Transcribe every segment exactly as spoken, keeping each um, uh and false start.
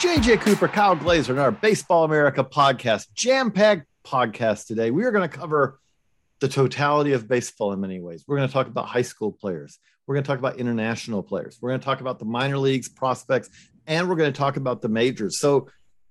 J J Cooper, Kyle Glazer, and our Baseball America podcast, jam-packed podcast today. We are going to cover the totality of baseball in many ways. We're going to talk about high school players. We're going to talk about international players. We're going to talk about the minor leagues, prospects, and we're going to talk about the majors. So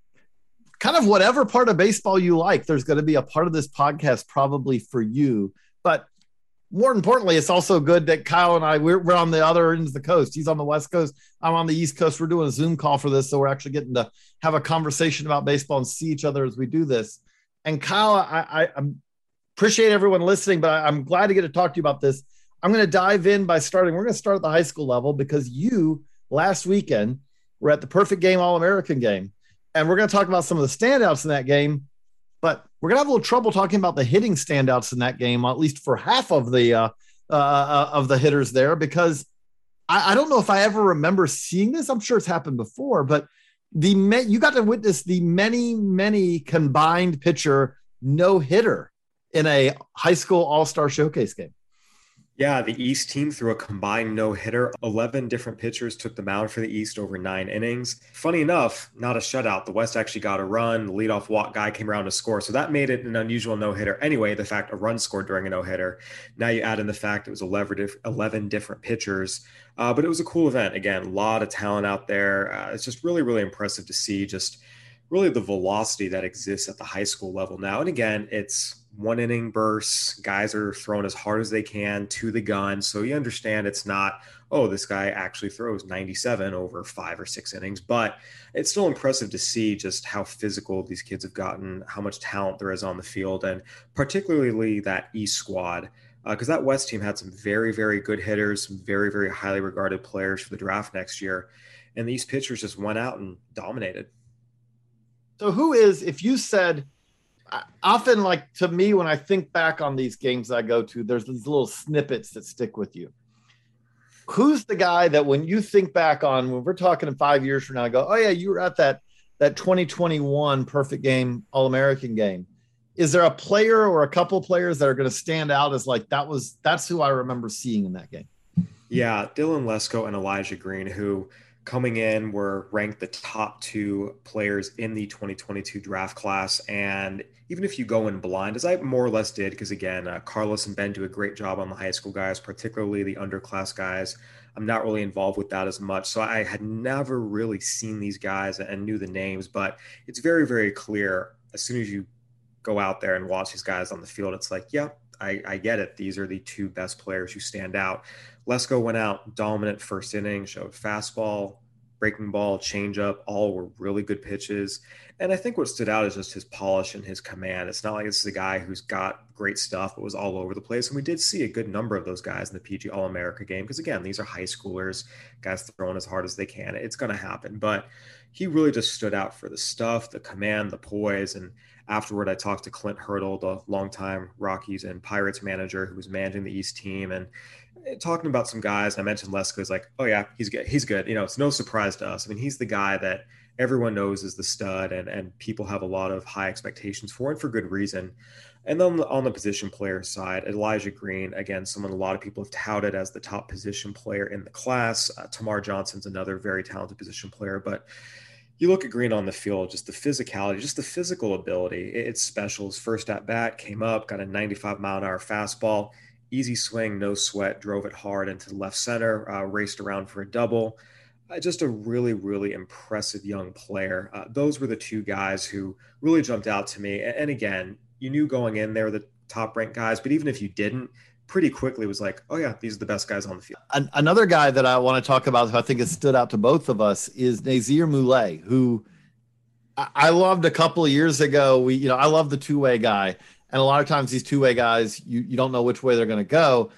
kind of whatever part of baseball you like, there's going to be a part of this podcast probably for you. But more importantly, it's also good that Kyle and I, we're, we're on the other ends of the coast. He's on the West Coast. I'm on the East Coast. We're doing a Zoom call for this. So we're actually getting to have a conversation about baseball and see each other as we do this. And Kyle, I, I, I appreciate everyone listening, but I, I'm glad to get to talk to you about this. I'm going to dive in by starting. We're going to start at the high school level because you last weekend were at the Perfect Game All-American game. And we're going to talk about some of the standouts in that game. But we're going to have a little trouble talking about the hitting standouts in that game, at least for half of the uh, uh, of the hitters there, because I, I don't know if I ever remember seeing this. I'm sure it's happened before, but the you got to witness the many, many combined pitcher no hitter in a high school all-star showcase game. Yeah, the East team threw a combined no-hitter. eleven different pitchers took the mound for the East over nine innings. Funny enough, not a shutout. The West actually got a run. The leadoff walk guy came around to score. So that made it an unusual no-hitter. Anyway, the fact a run scored during a no-hitter. Now you add in the fact it was eleven different pitchers. Uh, but it was a cool event. Again, a lot of talent out there. Uh, it's just really, really impressive to see just really the velocity that exists at the high school level now. And again, it's one inning bursts. Guys are throwing as hard as they can to the gun. So you understand it's not, oh, this guy actually throws ninety-seven over five or six innings, but it's still impressive to see just how physical these kids have gotten, how much talent there is on the field, and particularly that East squad. Because uh, that West team had some very, very good hitters, some very, very highly regarded players for the draft next year. And these pitchers just went out and dominated. So who is, if you said, often, like to me, when I think back on these games I go to, there's these little snippets that stick with you. Who's the guy that when you think back on, when we're talking in five years from now, I go, oh yeah, you were at that, that twenty twenty-one Perfect Game All-American game. Is there a player or a couple players that are going to stand out as like, that was, that's who I remember seeing in that game? Yeah. Dylan Lesko and Elijah Green, who coming in were ranked the top two players in the twenty twenty-two draft class. And even if you go in blind, as I more or less did, because again, uh, Carlos and Ben do a great job on the high school guys, particularly the underclass guys. I'm not really involved with that as much. So I had never really seen these guys and knew the names, but it's very, very clear as soon as you go out there and watch these guys on the field, it's like, yeah, I, I get it. These are the two best players who stand out. Lesko went out dominant first inning, showed fastball, breaking ball, changeup, all were really good pitches. And I think what stood out is just his polish and his command. It's not like this is a guy who's got great stuff, but was all over the place. And we did see a good number of those guys in the P G All-America game. Because again, these are high schoolers, guys throwing as hard as they can. It's going to happen. But he really just stood out for the stuff, the command, the poise. And afterward, I talked to Clint Hurdle, the longtime Rockies and Pirates manager who was managing the East team. And talking about some guys, I mentioned Lesko is like, oh yeah, he's good. He's good. You know, it's no surprise to us. I mean, he's the guy that everyone knows is the stud and, and people have a lot of high expectations for, and for good reason. And then on the position player side, Elijah Green, again, someone a lot of people have touted as the top position player in the class. Uh, Tamar Johnson's another very talented position player, but you look at Green on the field, just the physicality, just the physical ability. It's special. His first at bat came up, got a ninety-five mile an hour fastball, easy swing, no sweat, drove it hard into the left center, uh, raced around for a double. Uh, just a really, really impressive young player. Uh, those were the two guys who really jumped out to me. And, and again, you knew going in they were the top ranked guys, but even if you didn't, pretty quickly it was like, oh yeah, these are the best guys on the field. An- another guy that I want to talk about who I think has stood out to both of us is Nazir Moulay, who I, I loved a couple of years ago. We, you know, I love the two-way guy. And a lot of times these two-way guys, you, you don't know which way they're going to go.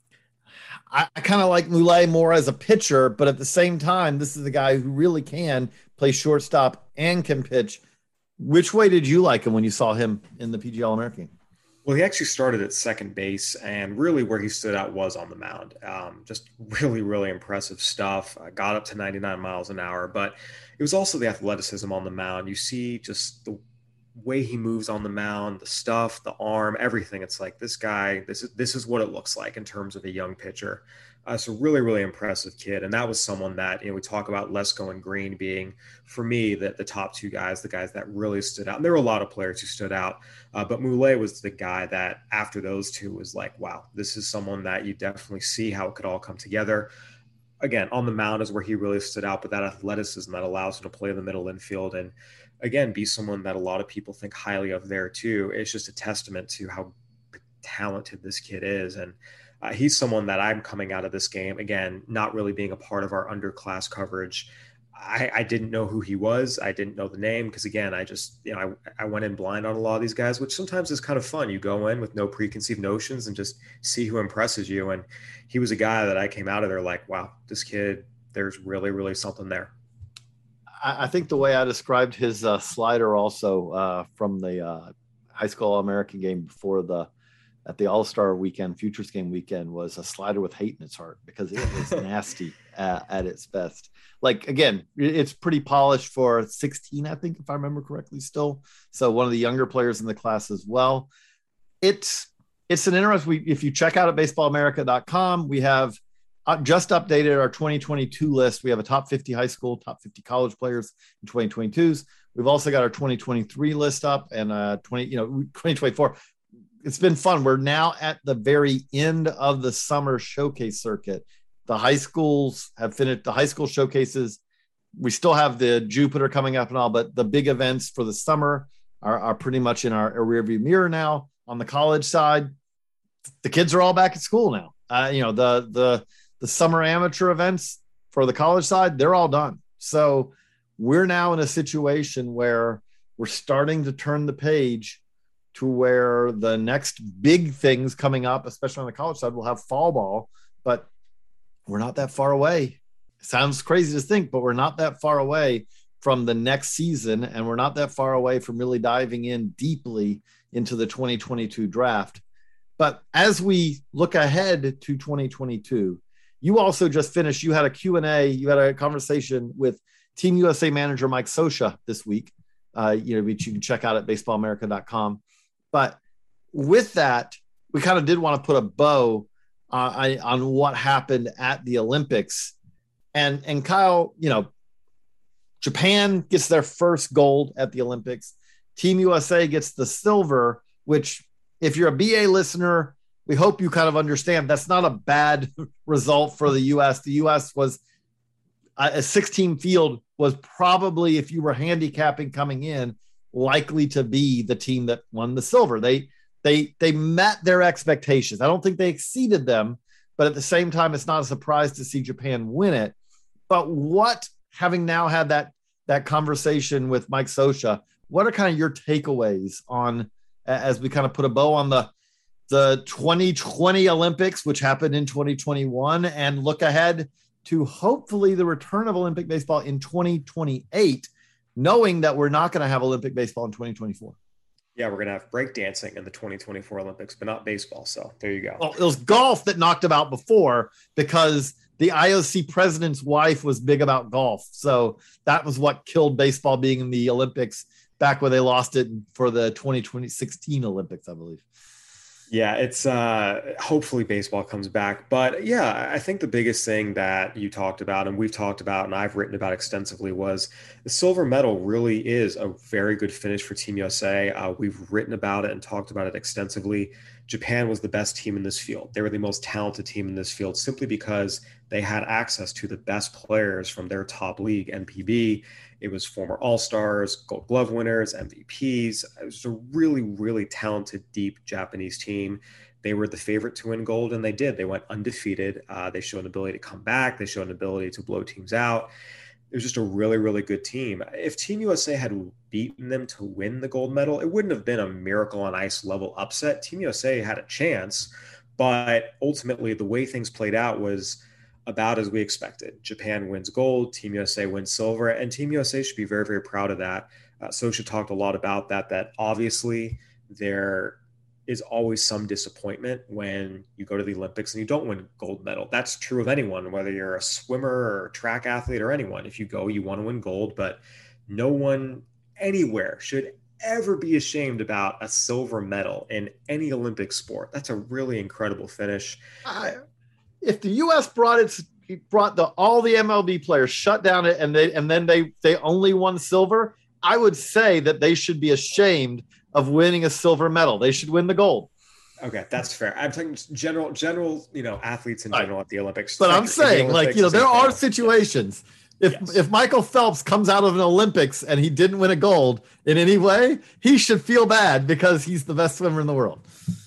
I, I kind of like Moulay more as a pitcher, but at the same time, this is a guy who really can play shortstop and can pitch. Which way did you like him when you saw him in the P G All-American? Well, he actually started at second base, and really where he stood out was on the mound. Um, just really, really impressive stuff. Uh, got up to ninety-nine miles an hour, but it was also the athleticism on the mound. You see just the way he moves on the mound, the stuff, the arm, everything. It's like this guy, this is this is what it looks like in terms of a young pitcher. Uh, so really, really impressive kid. And that was someone that, you know, we talk about Lesko and Green being, for me, the, the top two guys, the guys that really stood out. And there were a lot of players who stood out, uh, but Moulet was the guy that after those two was like, wow, this is someone that you definitely see how it could all come together. Again, on the mound is where he really stood out, but that athleticism that allows him to play in the middle infield and, again, be someone that a lot of people think highly of there too. It's just a testament to how talented this kid is. And uh, he's someone that I'm coming out of this game, again, not really being a part of our underclass coverage. I, I didn't know who he was. I didn't know the name because, again, I just, you know, I, I went in blind on a lot of these guys, which sometimes is kind of fun. You go in with no preconceived notions and just see who impresses you. And he was a guy that I came out of there like, wow, this kid, there's really, really something there. I think the way I described his uh, slider also uh, from the uh, high school All-American game before the at the All-Star weekend, Futures game weekend, was a slider with hate in its heart because it was nasty at, at its best. Like, again, it's pretty polished for sixteen, I think, if I remember correctly still. So one of the younger players in the class as well. It's it's an interesting, we, if you check out at baseball america dot com, we have Uh, just updated our twenty twenty-two list. We have a top fifty high school, top fifty college players in twenty twenty-twos. We've also got our twenty twenty-three list up and uh, twenty, you know, twenty twenty-four. It's been fun. We're now at the very end of the summer showcase circuit. The high schools have finished the high school showcases. We still have the Jupiter coming up and all, but the big events for the summer are, are pretty much in our, our rearview mirror now. On the college side, the kids are all back at school now. Uh, you know, the the the summer amateur events for the college side, they're all done. So we're now in a situation where we're starting to turn the page to where the next big things coming up, especially on the college side, we'll have fall ball, but we're not that far away. It sounds crazy to think, but we're not that far away from the next season. And we're not that far away from really diving in deeply into the twenty twenty-two draft. But as we look ahead to twenty twenty-two, you also just finished, you had a Q and A, you had a conversation with Team U S A manager Mike Scioscia this week, uh, you know, which you can check out at baseball america dot com. But with that, we kind of did want to put a bow uh, on what happened at the Olympics. And, and Kyle, you know, Japan gets their first gold at the Olympics. Team U S A gets the silver, which if you're a B A listener, we hope you kind of understand that's not a bad result for the U S. The U S was a six-team field was probably, if you were handicapping coming in, likely to be the team that won the silver. They they they met their expectations. I don't think they exceeded them, but at the same time, it's not a surprise to see Japan win it. But what, having now had that that conversation with Mike Scioscia, what are kind of your takeaways on, as we kind of put a bow on the the twenty twenty Olympics, which happened in twenty twenty-one, and look ahead to hopefully the return of Olympic baseball in twenty twenty-eight, knowing that we're not going to have Olympic baseball in twenty twenty-four. Yeah, we're going to have breakdancing in the twenty twenty-four Olympics, but not baseball. So there you go. Well, it was golf that knocked them out before because the I O C president's wife was big about golf. So that was what killed baseball being in the Olympics back when they lost it for the twenty sixteen Olympics, I believe. Yeah, it's uh, hopefully baseball comes back. But yeah, I think the biggest thing that you talked about and we've talked about and I've written about extensively was the silver medal really is a very good finish for Team U S A. Uh, we've written about it and talked about it extensively. Japan was the best team in this field. They were the most talented team in this field simply because they had access to the best players from their top league, N P B. It was former All-Stars, Gold Glove winners, M V Ps. It was a really, really talented, deep Japanese team. They were the favorite to win gold, and they did. They went undefeated. Uh, they showed an ability to come back. They showed an ability to blow teams out. It was just a really, really good team. If Team U S A had beaten them to win the gold medal, it wouldn't have been a miracle on ice level upset. Team U S A had a chance, but ultimately the way things played out was about as we expected. Japan wins gold, Team U S A wins silver, and Team U S A should be very, very proud of that. Uh, Scioscia talked a lot about that, that obviously there is always some disappointment when you go to the Olympics and you don't win gold medal. That's true of anyone, whether you're a swimmer or a track athlete or anyone. If you go, you want to win gold, but no one anywhere should ever be ashamed about a silver medal in any Olympic sport. That's a really incredible finish. I, if the U S brought its brought the all the M L B players shut down it and they and then they they only won silver, I would say that they should be ashamed of winning a silver medal. They should win the gold. Okay, that's fair. I'm talking general, general, you know, athletes in general at the Olympics. But I'm saying, like, you know, there are situations. If yes. if Michael Phelps comes out of an Olympics and he didn't win a gold in any way, he should feel bad because he's the best swimmer in the world.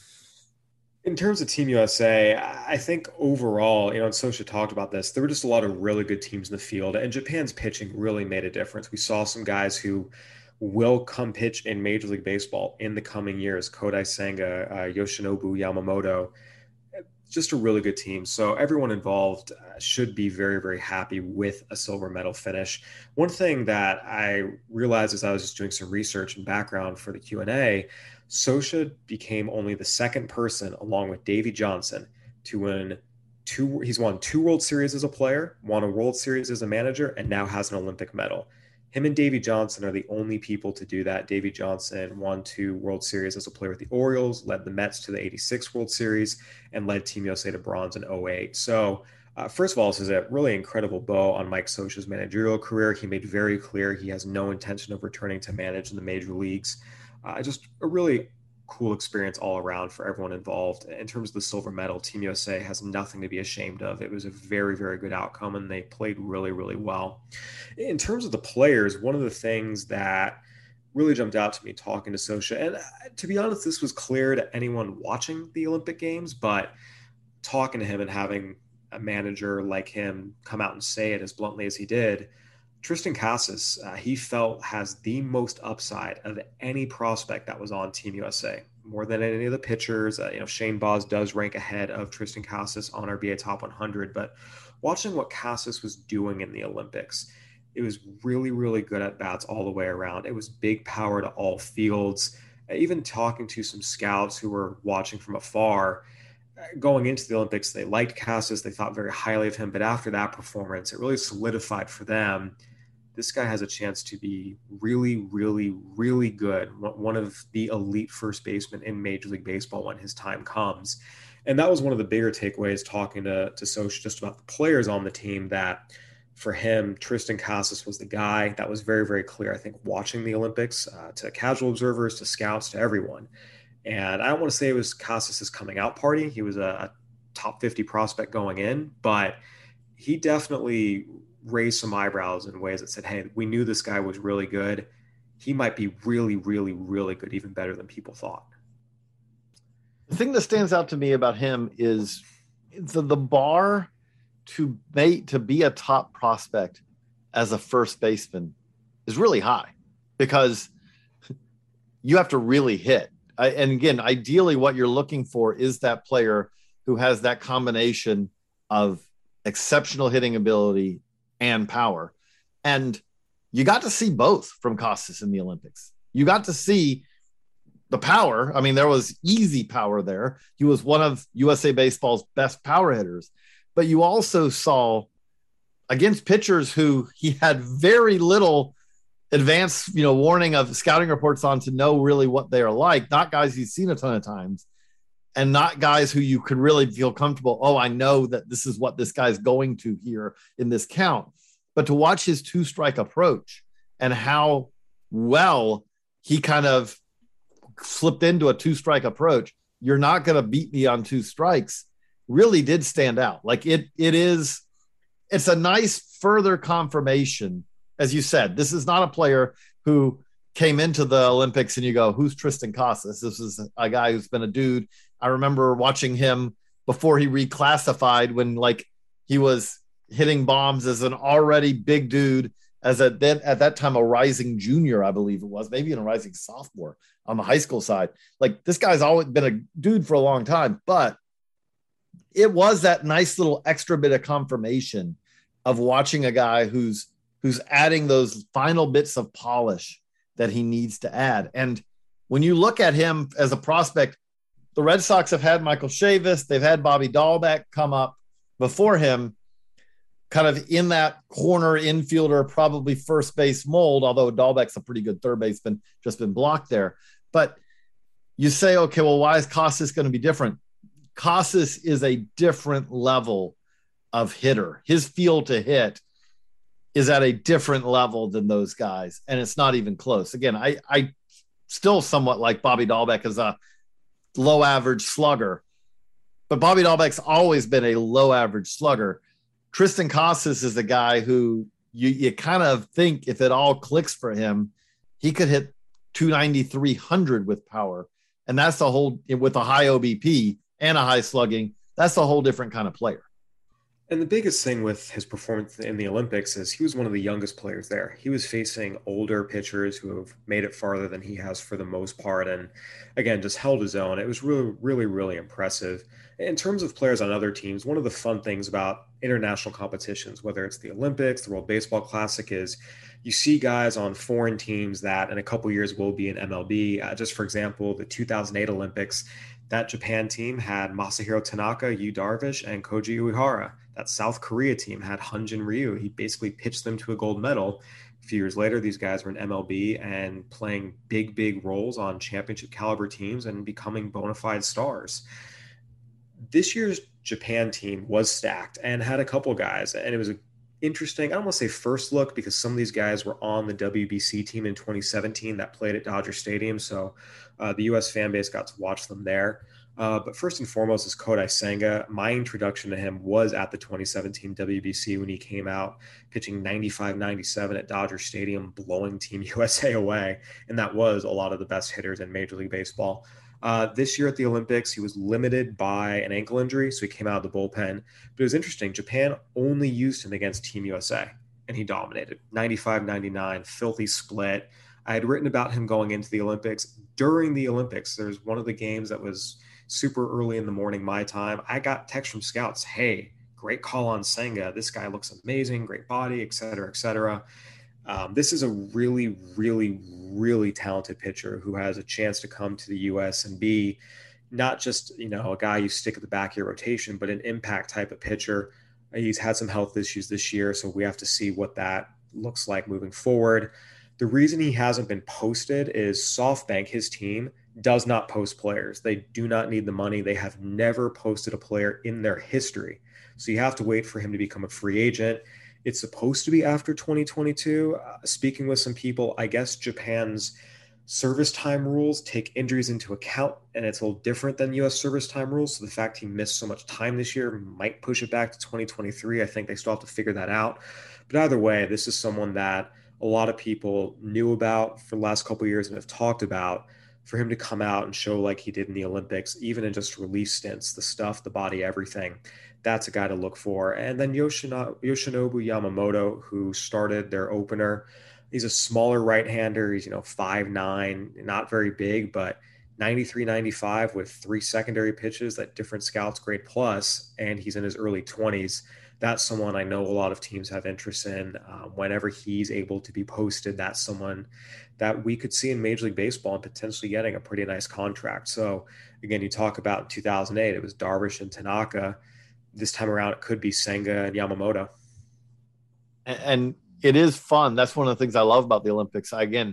In terms of Team U S A, I think overall, you know, and Sosha talked about this, there were just a lot of really good teams in the field, and Japan's pitching really made a difference. We saw some guys who will come pitch in Major League Baseball in the coming years. Kodai Senga, uh, Yoshinobu Yamamoto, just a really good team. So everyone involved uh, should be very, very happy with a silver medal finish. One thing that I realized as I was just doing some research and background for the Q and A, Sosha became only the second person, along with Davey Johnson, to win two. He's won two World Series as a player, won a World Series as a manager, and now has an Olympic medal. Him and Davey Johnson are the only people to do that. Davey Johnson won two World Series as a player with the Orioles, led the Mets to the eighty-six World Series, and led Team U S A to bronze in oh eight. So, uh, first of all, this is a really incredible bow on Mike Sosha's managerial career. He made very clear he has no intention of returning to manage in the major leagues. Uh, just a really cool experience all around for everyone involved. In terms of the silver medal, Team U S A has nothing to be ashamed of. It was a very, very good outcome, and they played really, really well. In terms of the players, one of the things that really jumped out to me talking to Sosha, and to be honest, this was clear to anyone watching the Olympic Games, but talking to him and having a manager like him come out and say it as bluntly as he did, Triston Casas, uh, he felt has the most upside of any prospect that was on Team U S A, more than any of the pitchers. Uh, you know, Shane Baz does rank ahead of Triston Casas on R B A Top one hundred, but watching what Casas was doing in the Olympics, it was really, really good at bats all the way around. It was big power to all fields. Even talking to some scouts who were watching from afar, going into the Olympics, they liked Casas. They thought very highly of him. But after that performance, it really solidified for them. This guy has a chance to be really, really, really good. One of the elite first basemen in Major League Baseball when his time comes. And that was one of the bigger takeaways talking to, to Sosha just about the players on the team, that for him, Triston Casas was the guy. That was very, very clear, I think, watching the Olympics, uh, to casual observers, to scouts, to everyone. And I don't want to say it was Casas's coming out party. He was a, a top fifty prospect going in, but he definitely raised some eyebrows in ways that said, hey, we knew this guy was really good. He might be really, really, really good, even better than people thought. The thing that stands out to me about him is the, the bar to make, to be a top prospect as a first baseman is really high, because you have to really hit. I, and again, ideally what you're looking for is that player who has that combination of exceptional hitting ability and power. And you got to see both from Casas in the Olympics. You got to see the power. I mean, there was easy power there. He was one of U S A Baseball's best power hitters, but you also saw against pitchers who he had very little advanced, you know, warning of scouting reports on to know really what they are like, not guys he's seen a ton of times, and not guys who you could really feel comfortable. Oh, I know that this is what this guy's going to here in this count. But to watch his two strike approach and how well he kind of slipped into a two strike approach, you're not going to beat me on two strikes, really did stand out. Like it, it is, it's a nice further confirmation. As you said, this is not a player who came into the Olympics and you go, who's Triston Casas? This is a guy who's been a dude. I remember watching him before he reclassified, when like he was hitting bombs as an already big dude, as a then at that time a rising junior, I believe it was, maybe even a rising sophomore on the high school side. Like this guy's always been a dude for a long time, but it was that nice little extra bit of confirmation of watching a guy who's who's adding those final bits of polish that he needs to add. And when you look at him as a prospect, the Red Sox have had Michael Chavis, they've had Bobby Dahlbeck come up before him. kind of in that corner infielder, probably first base mold, although Dahlbeck's a pretty good third baseman, just been blocked there. But you say, okay, well, why is Casas going to be different? Casas is a different level of hitter. His feel to hit is at a different level than those guys, and it's not even close. Again, I, I still somewhat like Bobby Dahlbeck as a low average slugger, but Bobby Dahlbeck's always been a low average slugger. Triston Casas is a guy who you, you kind of think if it all clicks for him, he could hit two ninety, three hundred with power. And that's the whole, with a high O B P and a high slugging, that's a whole different kind of player. And the biggest thing with his performance in the Olympics is he was one of the youngest players there. He was facing older pitchers who have made it farther than he has for the most part. And again, just held his own. It was really, really, really impressive. In terms of players on other teams, one of the fun things about international competitions, whether it's the Olympics, the World Baseball Classic, is you see guys on foreign teams that in a couple years will be in M L B. Uh, just for example, the two thousand eight Olympics, that Japan team had Masahiro Tanaka, Yu Darvish, and Koji Uehara. That South Korea team had Hyunjin Ryu. He basically pitched them to a gold medal. A few years later, these guys were in M L B and playing big, big roles on championship caliber teams and becoming bona fide stars. This year's Japan team was stacked and had a couple guys, and it was an interesting, I don't want to say first look, because some of these guys were on the W B C team in twenty seventeen that played at Dodger Stadium, so uh, the U S fan base got to watch them there. Uh, but first and foremost is Kodai Senga. My introduction to him was at the twenty seventeen W B C when he came out pitching ninety-five ninety-seven at Dodger Stadium, blowing Team U S A away, and that was a lot of the best hitters in Major League Baseball. Uh, this year at the Olympics, he was limited by an ankle injury, so he came out of the bullpen. But it was interesting. Japan only used him against Team U S A, and he dominated. ninety-five ninety-nine, filthy split. I had written about him going into the Olympics. During the Olympics, there's one of the games that was super early in the morning, my time. I got text from scouts, hey, great call on Senga. This guy looks amazing, great body, et cetera, et cetera. Um, this is a really, really, really talented pitcher who has a chance to come to the U S and be not just, you know, a guy you stick at the back of your rotation, but an impact type of pitcher. He's had some health issues this year, so we have to see what that looks like moving forward. The reason he hasn't been posted is SoftBank, his team, does not post players. They do not need the money. They have never posted a player in their history. So you have to wait for him to become a free agent. It's supposed to be after twenty twenty-two. Uh, speaking with some people, I guess Japan's service time rules take injuries into account, and it's a little different than U S service time rules. So the fact he missed so much time this year might push it back to twenty twenty-three. I think they still have to figure that out. But either way, this is someone that a lot of people knew about for the last couple of years and have talked about. For him to come out and show like he did in the Olympics, even in just relief stints, the stuff, the body, everything, that's a guy to look for. And then Yoshino, Yoshinobu Yamamoto, who started their opener. He's a smaller right-hander. He's, you know, five nine, not very big, but ninety-three ninety-five with three secondary pitches that different scouts grade plus, and he's in his early twenties. That's someone I know a lot of teams have interest in. Um, whenever he's able to be posted, that's someone that we could see in Major League Baseball and potentially getting a pretty nice contract. So again, you talk about in two thousand eight, it was Darvish and Tanaka. This time around, it could be Senga and Yamamoto. And it is fun. That's one of the things I love about the Olympics. Again,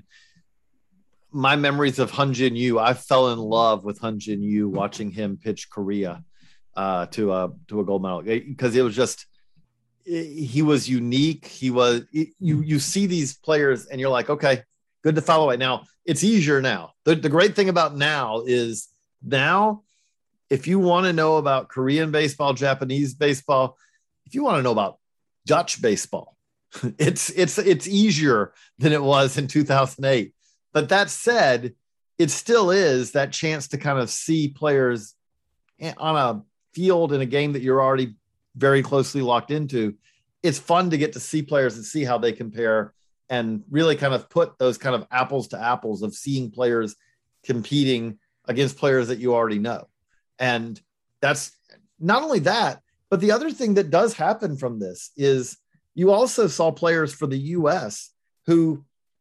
my memories of Hyunjin Ryu, I fell in love with Hyunjin Ryu watching him pitch Korea uh, to a to a gold medal, because it was just, he was unique. He was, you you see these players and you're like, okay, good to follow it. Now it's easier now. The, the great thing about now is now, if you want to know about Korean baseball, Japanese baseball, if you want to know about Dutch baseball, it's, it's, it's easier than it was in two thousand eight. But that said, it still is that chance to kind of see players on a field in a game that you're already very closely locked into. It's fun to get to see players and see how they compare and really kind of put those kind of apples to apples of seeing players competing against players that you already know. And that's not only that, but the other thing that does happen from this is you also saw players for the U S who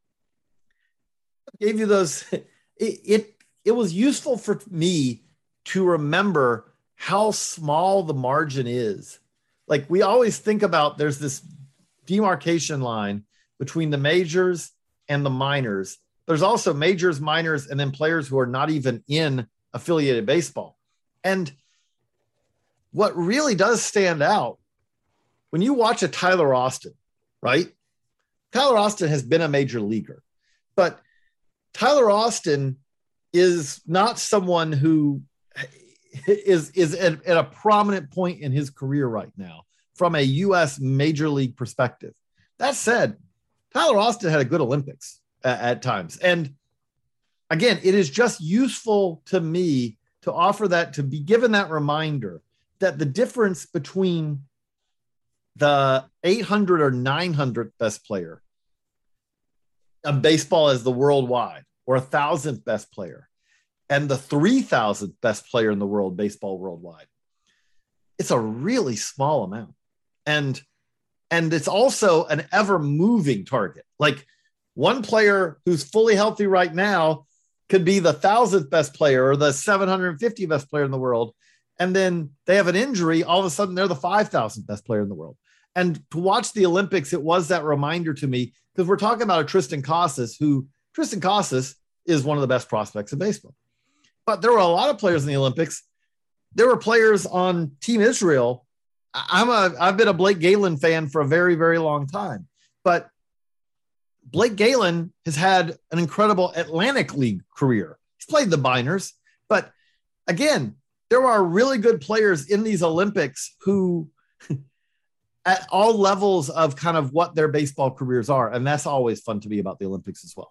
gave you those. It, it, it was useful for me to remember how small the margin is like we always think about, there's this demarcation line between the majors and the minors. There's also majors, minors, and then players who are not even in affiliated baseball. And what really does stand out when you watch a Tyler Austin, right? Tyler Austin has been a major leaguer, but Tyler Austin is not someone who is, is at, at a prominent point in his career right now from a U S major league perspective. That said, Tyler Austin had a good Olympics at, at times. And again, it is just useful to me to offer that, to be given that reminder that the difference between the eight hundred or nine hundredth best player of baseball as the worldwide, or a thousandth best player, and the three thousandth best player in the world, baseball worldwide, it's a really small amount. And, and it's also an ever moving target. Like one player who's fully healthy right now could be the thousandth best player or the seven hundred fiftieth best player in the world. And then they have an injury. All of a sudden they're the five thousandth best player in the world. And to watch the Olympics, it was that reminder to me, because we're talking about a Tristan Casas, who Tristan Casas is one of the best prospects in baseball. But there were a lot of players in the Olympics. There were players on Team Israel. I'm a, I've been a Blake Galen fan for a very, very long time, but Blake Galen has had an incredible Atlantic League career. He's played the minors, but again, there are really good players in these Olympics who at all levels of kind of what their baseball careers are. And that's always fun to be about the Olympics as well.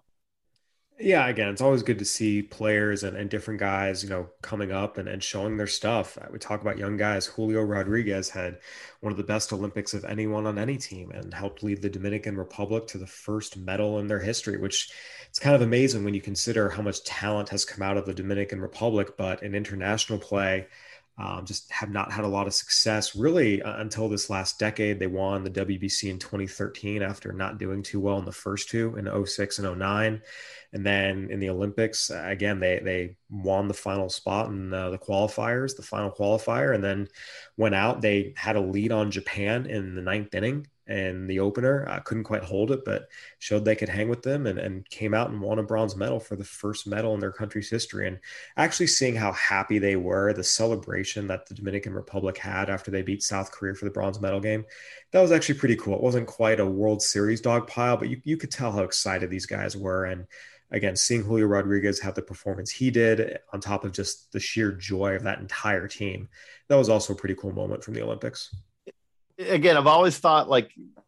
Yeah, again, it's always good to see players and, and different guys, you know, coming up and, and showing their stuff. We talk about young guys. Julio Rodriguez had one of the best Olympics of anyone on any team and helped lead the Dominican Republic to the first medal in their history, which it's kind of amazing when you consider how much talent has come out of the Dominican Republic, but in international play, Um, just have not had a lot of success really uh, until this last decade. They won the W B C in twenty thirteen after not doing too well in the first two in oh six and oh nine. And then in the Olympics, uh, again, they they won the final spot in uh, the qualifiers, the final qualifier, and then went out. They had a lead on Japan in the ninth inning and the opener. Uh, couldn't quite hold it, but showed they could hang with them and, and came out and won a bronze medal for the first medal in their country's history. And actually seeing how happy they were, the celebration that the Dominican Republic had after they beat South Korea for the bronze medal game, that was actually pretty cool. It wasn't quite a World Series dog pile, but you, you could tell how excited these guys were. And again, seeing Julio Rodriguez have the performance he did on top of just the sheer joy of that entire team, that was also a pretty cool moment from the Olympics. Again, I've always thought like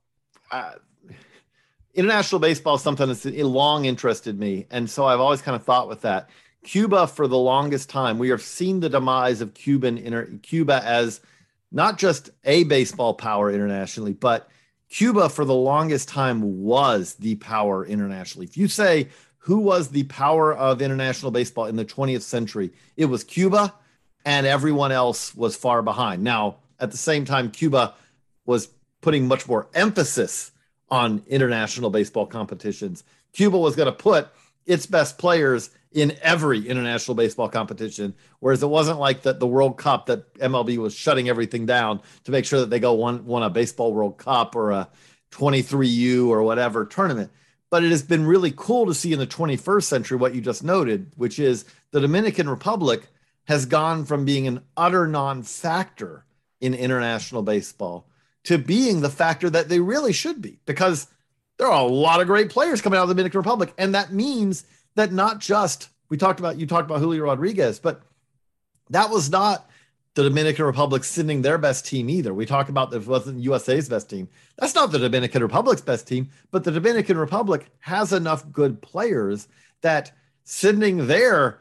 uh, international baseball is something that's long interested me. And so I've always kind of thought with that. Cuba, for the longest time, we have seen the demise of Cuban inter- Cuba as not just a baseball power internationally, but Cuba for the longest time was the power internationally. If you say who was the power of international baseball in the twentieth century, it was Cuba, and everyone else was far behind. Now, at the same time, Cuba was putting much more emphasis on international baseball competitions. Cuba was going to put its best players in every international baseball competition, whereas it wasn't like that the World Cup that M L B was shutting everything down to make sure that they go won, won a baseball World Cup or a twenty-three U or whatever tournament. But it has been really cool to see in the twenty-first century what you just noted, which is the Dominican Republic has gone from being an utter non-factor in international baseball to being the factor that they really should be, because there are a lot of great players coming out of the Dominican Republic. And that means that not just, we talked about, you talked about Julio Rodriguez, but that was not the Dominican Republic sending their best team either. We talked about that it wasn't U S A's best team. That's not the Dominican Republic's best team, but the Dominican Republic has enough good players that sending their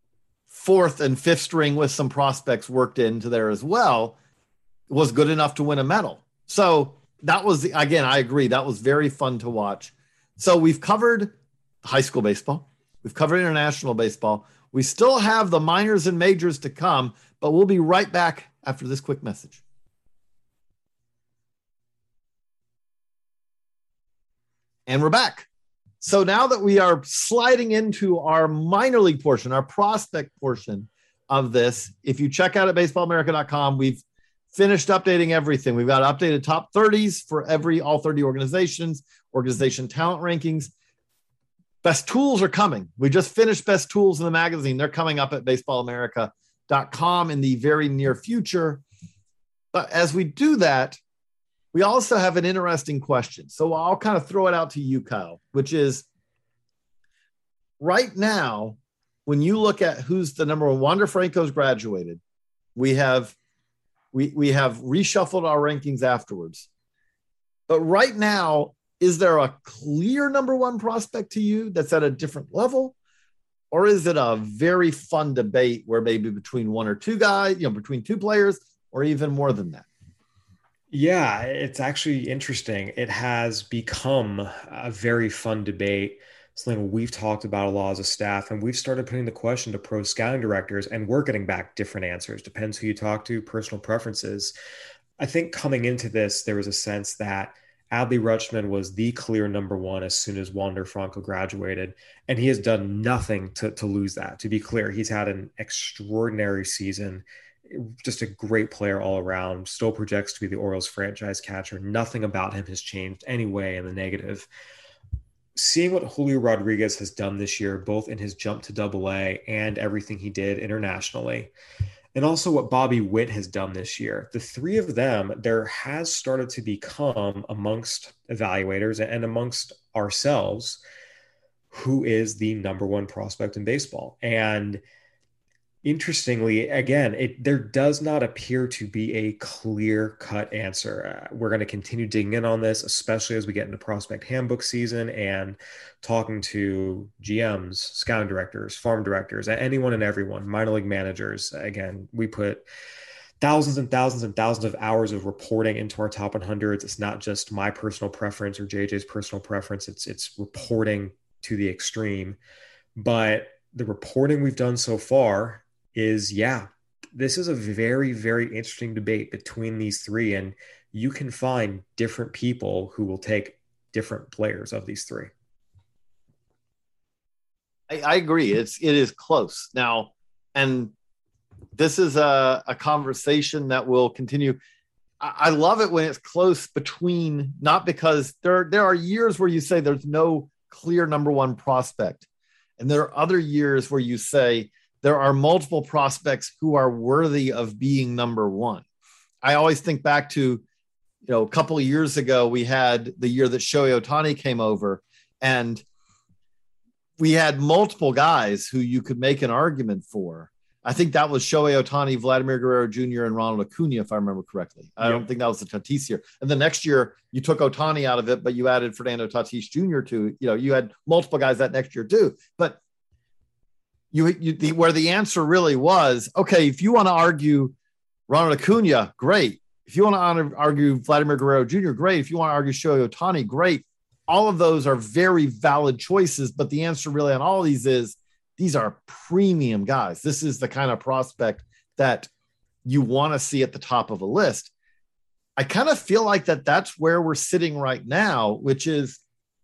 fourth and fifth string with some prospects worked into there as well was good enough to win a medal. So that was, the, again, I agree. That was very fun to watch. So we've covered high school baseball. We've covered international baseball. We still have the minors and majors to come, but we'll be right back after this quick message. And we're back. So now that we are sliding into our minor league portion, our prospect portion of this, if you check out at baseball america dot com, we've finished updating everything. We've got updated top thirties for every, all thirty organizations, organization talent rankings. Best tools are coming. We just finished best tools in the magazine. They're coming up at baseball america dot com in the very near future. But as we do that, we also have an interesting question. So I'll kind of throw it out to you, Kyle, which is right now, when you look at who's the number one, Wander Franco's graduated. We have we we have reshuffled our rankings afterwards. But right now, is there a clear number one prospect to you that's at a different level? Or is it a very fun debate where maybe between one or two guys, you know, between two players, or even more than that? Yeah, it's actually interesting. It has become a very fun debate, something we've talked about a lot as a staff, and we've started putting the question to pro scouting directors, and we're getting back different answers. Depends who you talk to, personal preferences. I think coming into this, there was a sense that Adley Rutschman was the clear number one as soon as Wander Franco graduated, and he has done nothing to, to lose that. To be clear, he's had an extraordinary season, just a great player all around, still projects to be the Orioles franchise catcher. Nothing about him has changed anyway in the negative. Seeing what Julio Rodriguez has done this year, both in his jump to double A and everything he did internationally, and also what Bobby Witt has done this year, the three of them, there has started to become amongst evaluators and amongst ourselves, who is the number one prospect in baseball. And interestingly, again, it there does not appear to be a clear-cut answer. Uh, we're going to continue digging in on this, especially as we get into prospect handbook season and talking to G Ms, scouting directors, farm directors, anyone and everyone, minor league managers. Again, we put thousands and thousands and thousands of hours of reporting into our top one hundreds. It's not just my personal preference or J J's personal preference. It's it's reporting to the extreme. But the reporting we've done so far is, yeah, this is a very, very interesting debate between these three, and you can find different people who will take different players of these three. I, I agree. It's, it is close now. And this is a, a conversation that will continue. I, I love it when it's close between, not because there, there are years where you say there's no clear number one prospect. And there are other years where you say, there are multiple prospects who are worthy of being number one. I always think back to, you know, a couple of years ago, we had the year that Shohei Ohtani came over, and we had multiple guys who you could make an argument for. I think that was Shohei Ohtani, Vladimir Guerrero Junior, and Ronald Acuna, if I remember correctly. I yep. don't think that was the Tatis year. And the next year, you took Ohtani out of it, but you added Fernando Tatis Junior to, you know, you had multiple guys that next year too. But You, you the, where the answer really was, okay, if you want to argue Ronald Acuna, great. If you want to argue Vladimir Guerrero Junior, great. If you want to argue Shohei Ohtani, great. All of those are very valid choices, but the answer really on all of these is these are premium guys. This is the kind of prospect that you want to see at the top of a list. I kind of feel like that that's where we're sitting right now, which is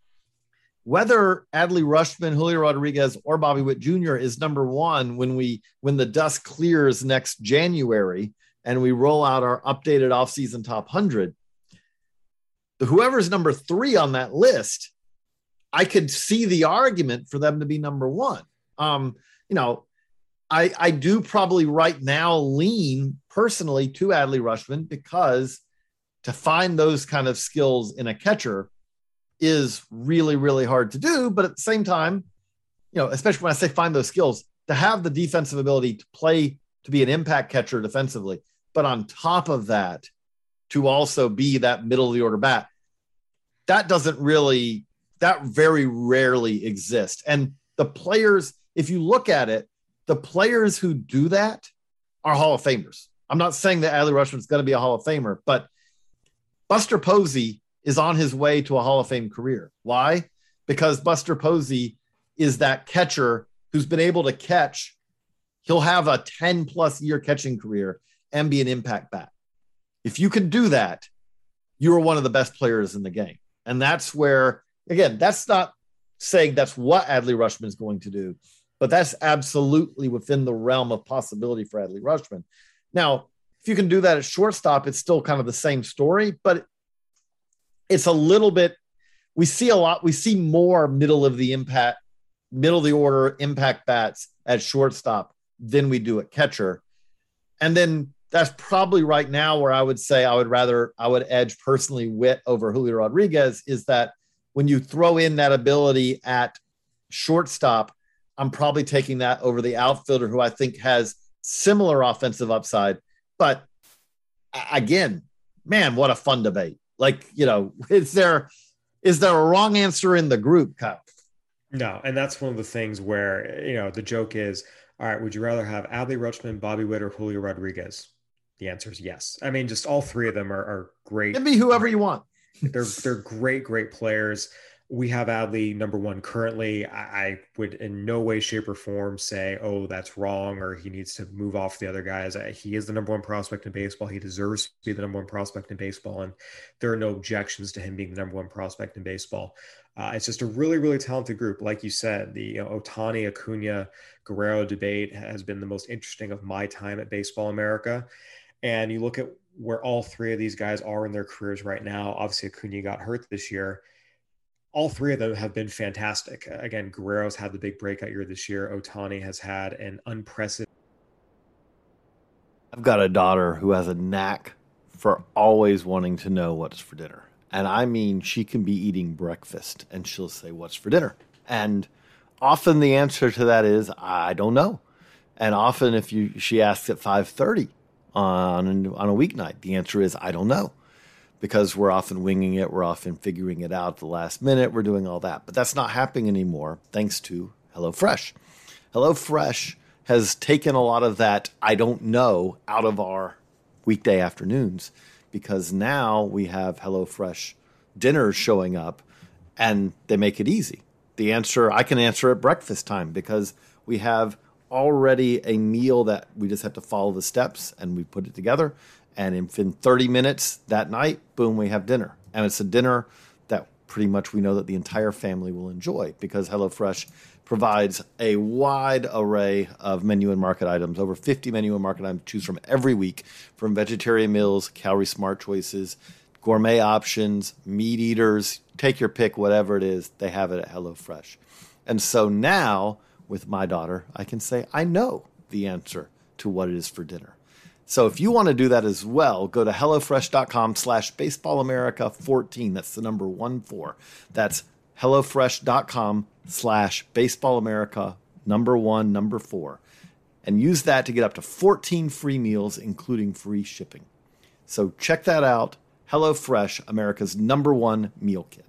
whether Adley Rutschman, Julio Rodriguez, or Bobby Witt Junior is number one when we when the dust clears next January and we roll out our updated offseason top one hundred, whoever's number three on that list, I could see the argument for them to be number one. Um, you know, I, I do probably right now lean personally to Adley Rutschman, because to find those kind of skills in a catcher is really, really hard to do. But at the same time, you know, especially when I say find those skills, to have the defensive ability to play, to be an impact catcher defensively, but on top of that, to also be that middle of the order bat, that doesn't really, that very rarely exists. And the players, if you look at it, the players who do that are Hall of Famers. I'm not saying that Adley Rutschman is going to be a Hall of Famer, but Buster Posey is on his way to a Hall of Fame career. Why? Because Buster Posey is that catcher who's been able to catch. He'll have a ten plus year catching career and be an impact bat. If you can do that, you are one of the best players in the game. And that's where, again, that's not saying that's what Adley Rutschman is going to do, but that's absolutely within the realm of possibility for Adley Rutschman. Now, If you can do that at shortstop, it's still kind of the same story, but it's a little bit, we see a lot, we see more middle of the impact, middle of the order impact bats at shortstop than we do at catcher. And then that's probably right now where I would say I would rather, I would edge personally Witt over Julio Rodriguez, is that when you throw in that ability at shortstop, I'm probably taking that over the outfielder who I think has similar offensive upside. But again, man, what a fun debate. Like, you know, is there, is there a wrong answer in the group, Kyle? No. And that's one of the things where, you know, the joke is, all right, would you rather have Adley Rutschman, Bobby Witt, or Julio Rodriguez? The answer is yes. I mean, just all three of them are, are great. Give me whoever you want. They're they're great, great players. We have Adley number one currently. I, I would in no way, shape, or form say, oh, that's wrong, or he needs to move off the other guys. He is the number one prospect in baseball. He deserves to be the number one prospect in baseball, and there are no objections to him being the number one prospect in baseball. Uh, it's just a really, really talented group. Like you said, the you know, Ohtani, Acuna, Guerrero debate has been the most interesting of my time at Baseball America. And you look at where all three of these guys are in their careers right now. Obviously, Acuna got hurt this year. All three of them have been fantastic. Again, Guerrero's had the big breakout year this year. Ohtani has had an unprecedented. I've got a daughter who has a knack for always wanting to know what's for dinner. And I mean, she can be eating breakfast and she'll say, what's for dinner? And often the answer to that is, I don't know. And often if you she asks at five thirty on, on a weeknight, the answer is, I don't know. Because we're often winging it. We're often figuring it out at the last minute. We're doing all that. But that's not happening anymore thanks to HelloFresh. HelloFresh has taken a lot of that I don't know out of our weekday afternoons, because now we have HelloFresh dinners showing up and they make it easy. The answer, I can answer at breakfast time because we have already a meal that we just have to follow the steps and we put it together. And in thirty minutes that night, boom, we have dinner. And it's a dinner that pretty much we know that the entire family will enjoy because HelloFresh provides a wide array of menu and market items, over fifty menu and market items to choose from every week, from vegetarian meals, calorie smart choices, gourmet options, meat eaters, take your pick, whatever it is, they have it at HelloFresh. And so now with my daughter, I can say, I know the answer to what it is for dinner. So if you want to do that as well, go to HelloFresh.com slash BaseballAmerica14. That's the number one four. That's HelloFresh.com slash BaseballAmerica number one, number four. And use that to get up to fourteen free meals, including free shipping. So check that out. HelloFresh, America's number one meal kit.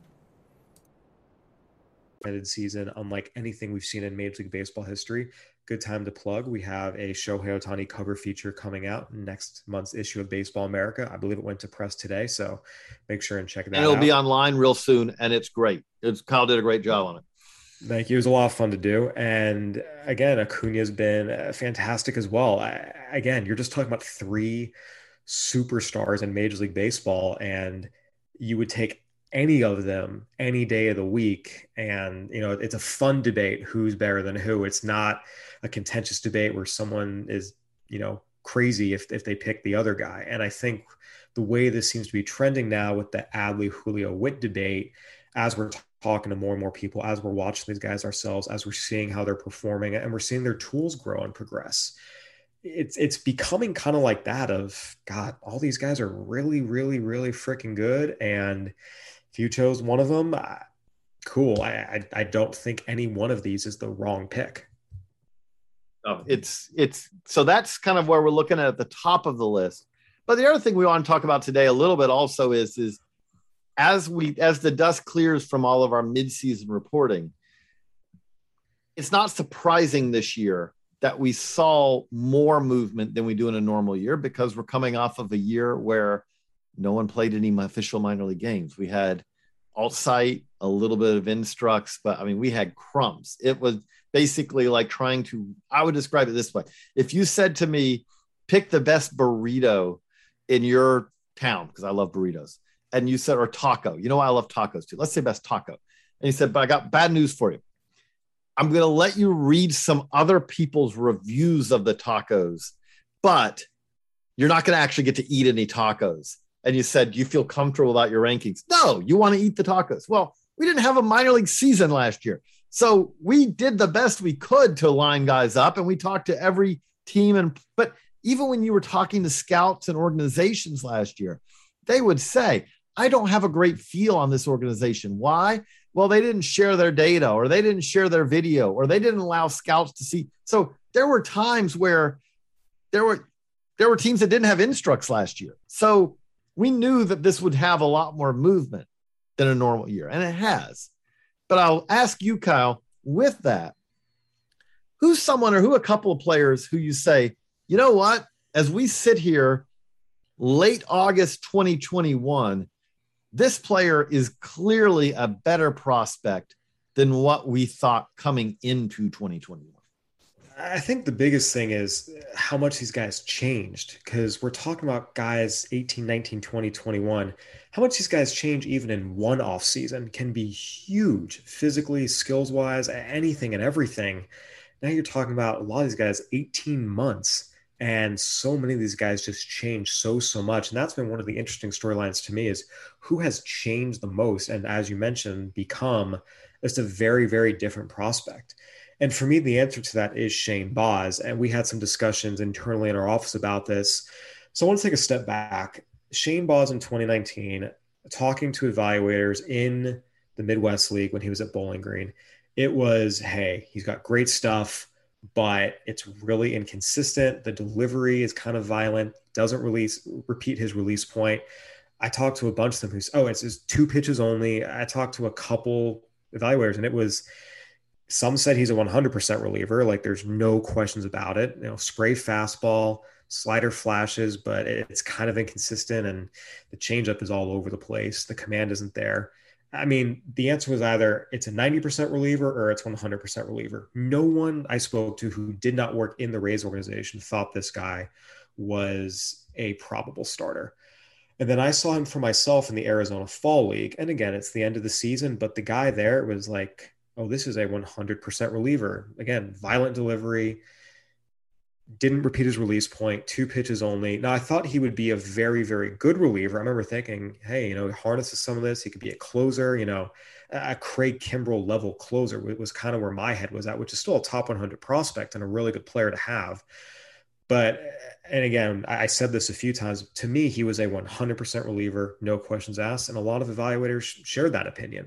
Season, unlike anything we've seen in Major League Baseball history. Good time to plug. We have a Shohei Ohtani cover feature coming out in next month's issue of Baseball America. I believe it went to press today, so make sure and check that out. And it'll out. be online real soon, and it's great. It's Kyle did a great job on it. Thank you. It was a lot of fun to do. And again, Acuna's been fantastic as well. I, again, you're just talking about three superstars in Major League Baseball, and you would take any of them any day of the week. And, you know, it's a fun debate. Who's better than who? It's not a contentious debate where someone is, you know, crazy if, if they pick the other guy. And I think the way this seems to be trending now with the Adley Julio Witt debate, as we're t- talking to more and more people, as we're watching these guys ourselves, as we're seeing how they're performing and we're seeing their tools grow and progress, it's, it's becoming kind of like that of, God, all these guys are really, really, really freaking good. And if you chose one of them, uh, cool. I, I I don't think any one of these is the wrong pick. Oh, it's it's so that's kind of where we're looking at, at the top of the list. But the other thing we want to talk about today a little bit also is is as we as the dust clears from all of our midseason reporting, it's not surprising this year that we saw more movement than we do in a normal year because we're coming off of a year where no one played any official minor league games. We had alt-site, a little bit of instructs, but I mean, we had crumbs. It was basically like trying to, I would describe it this way. If you said to me, pick the best burrito in your town, because I love burritos, and you said, or taco, you know why I love tacos too. Let's say best taco. And he said, but I got bad news for you. I'm going to let you read some other people's reviews of the tacos, but you're not going to actually get to eat any tacos. And you said, do you feel comfortable about your rankings? No, you want to eat the tacos. Well, we didn't have a minor league season last year. So we did the best we could to line guys up, and we talked to every team. And but even when you were talking to scouts and organizations last year, they would say, I don't have a great feel on this organization. Why? Well, they didn't share their data, or they didn't share their video, or they didn't allow scouts to see. So there were times where there were there were teams that didn't have instructs last year. So we knew that this would have a lot more movement than a normal year, and it has. But I'll ask you, Kyle, with that, who's someone or who a couple of players who you say, you know what, as we sit here late August twenty twenty-one, this player is clearly a better prospect than what we thought coming into twenty twenty-one? I think the biggest thing is how much these guys changed, because we're talking about guys eighteen, nineteen, twenty, twenty-one. How much these guys change even in one off season can be huge, physically, skills wise, anything and everything. Now you're talking about a lot of these guys, eighteen months. And so many of these guys just change so, so much. And that's been one of the interesting storylines to me, is who has changed the most. And as you mentioned, become just a very, very different prospect. And for me, the answer to that is Shane Baz. And we had some discussions internally in our office about this. So I want to take a step back. Shane Baz in twenty nineteen, talking to evaluators in the Midwest League when he was at Bowling Green, it was, hey, he's got great stuff, but it's really inconsistent. The delivery is kind of violent, doesn't release, repeat his release point. I talked to a bunch of them who's, oh, it's just two pitches only. I talked to a couple evaluators, and it was, some said he's a one hundred percent reliever. Like, there's no questions about it. You know, spray fastball, slider flashes, but it's kind of inconsistent, and the changeup is all over the place. The command isn't there. I mean, the answer was either it's a ninety percent reliever or it's one hundred percent reliever. No one I spoke to who did not work in the Rays organization thought this guy was a probable starter. And then I saw him for myself in the Arizona Fall League. And again, it's the end of the season, but the guy there was like, oh, this is a one hundred percent reliever. Again, violent delivery, didn't repeat his release point, two pitches only. Now, I thought he would be a very, very good reliever. I remember thinking, hey, you know, he harnesses some of this. He could be a closer, you know, a Craig Kimbrell level closer was kind of where my head was at, which is still a top one hundred prospect and a really good player to have. But, and again, I said this a few times, to me, he was a one hundred percent reliever, no questions asked. And a lot of evaluators shared that opinion.